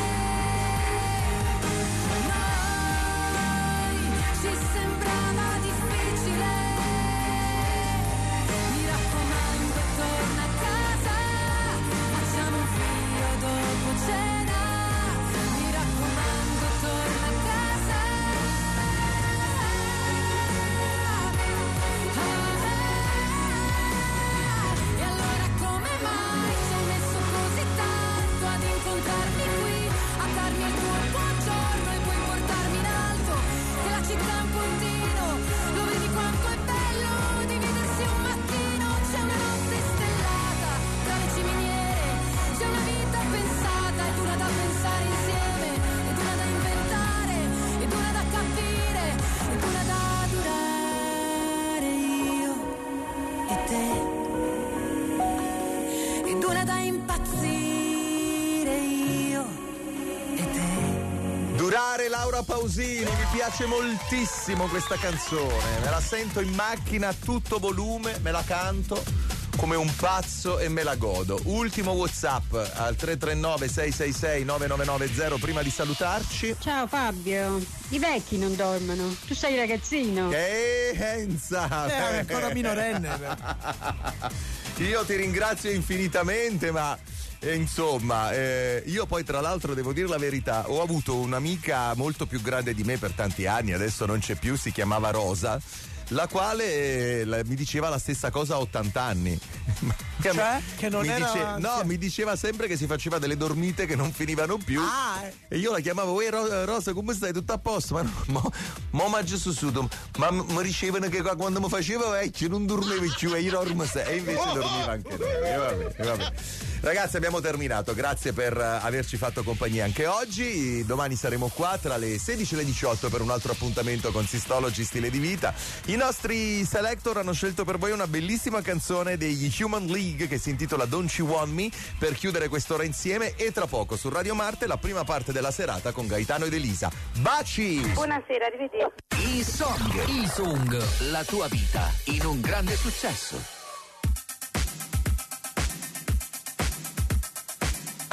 noi ci sembrava difficile. Mi raccomando torna a casa, facciamo un figlio dopo cena. Mi raccomando torna a casa. E allora come mai ci hai messo così tanto ad incontrarmi qui, a darmi il tuo buongiorno e poi portarmi in alto? Che la città è un puntino, lo vedi quanto è bello dividersi un mattino. C'è una notte stellata tra le ciminiere, c'è una vita pensata ed una da pensare insieme, ed una da inventare, ed una da capire, ed una da durare io e te, ed una da impazzire io e te. Durare, Laura Pausini, mi piace moltissimo questa canzone, me la sento in macchina a tutto volume, me la canto come un pazzo e me la godo. Ultimo WhatsApp al 339 666 9990 prima di salutarci. Ciao Fabio, i vecchi non dormono, tu sei ragazzino. Enza! È ancora minorenne. Io ti ringrazio infinitamente, ma insomma, io poi tra l'altro devo dire la verità, ho avuto un'amica molto più grande di me per tanti anni, adesso non c'è più, si chiamava Rosa, la quale mi diceva la stessa cosa a 80 anni. Cioè? Che non era... mi diceva sempre che si faceva delle dormite che non finivano più. E io la chiamavo, Rosa, come stai? Tutto a posto? Ma mo mangio sussuto. Ma mi dicevano che quando mi facevo vecchio non dormivo più e io dormo e invece dormiva anche lei. E vabbè. Ragazzi, abbiamo terminato, grazie per averci fatto compagnia anche oggi. Domani saremo qua tra le 16 e le 18 per un altro appuntamento con Sistology Stile di Vita. I nostri selector hanno scelto per voi una bellissima canzone degli Human League che si intitola Don't You Want Me per chiudere quest'ora insieme, e tra poco su Radio Marte la prima parte della serata con Gaetano ed Elisa. Baci! Buonasera, arrivederci. I-Song, la tua vita in un grande successo.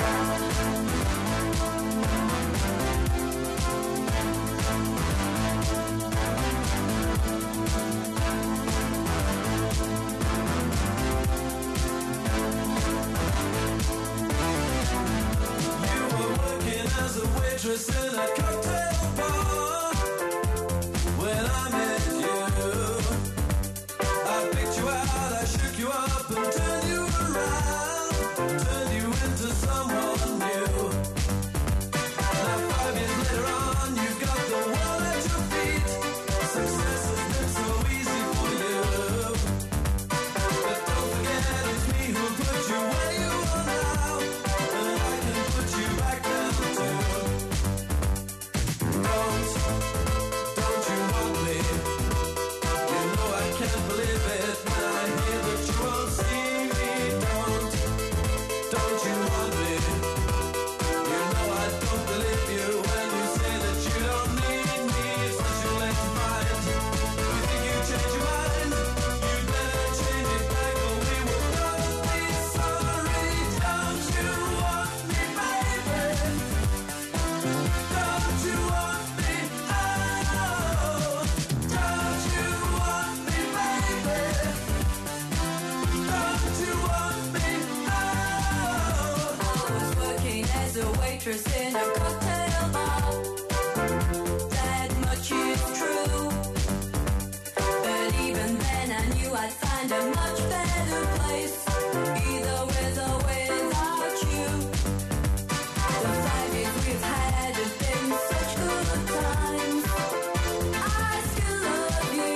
knew I'd find a much better place, either with or without you. The 5 years we've had have been such good times. I still love you,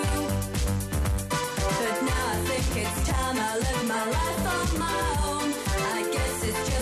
but now I think it's time I live my life on my own. I guess it's just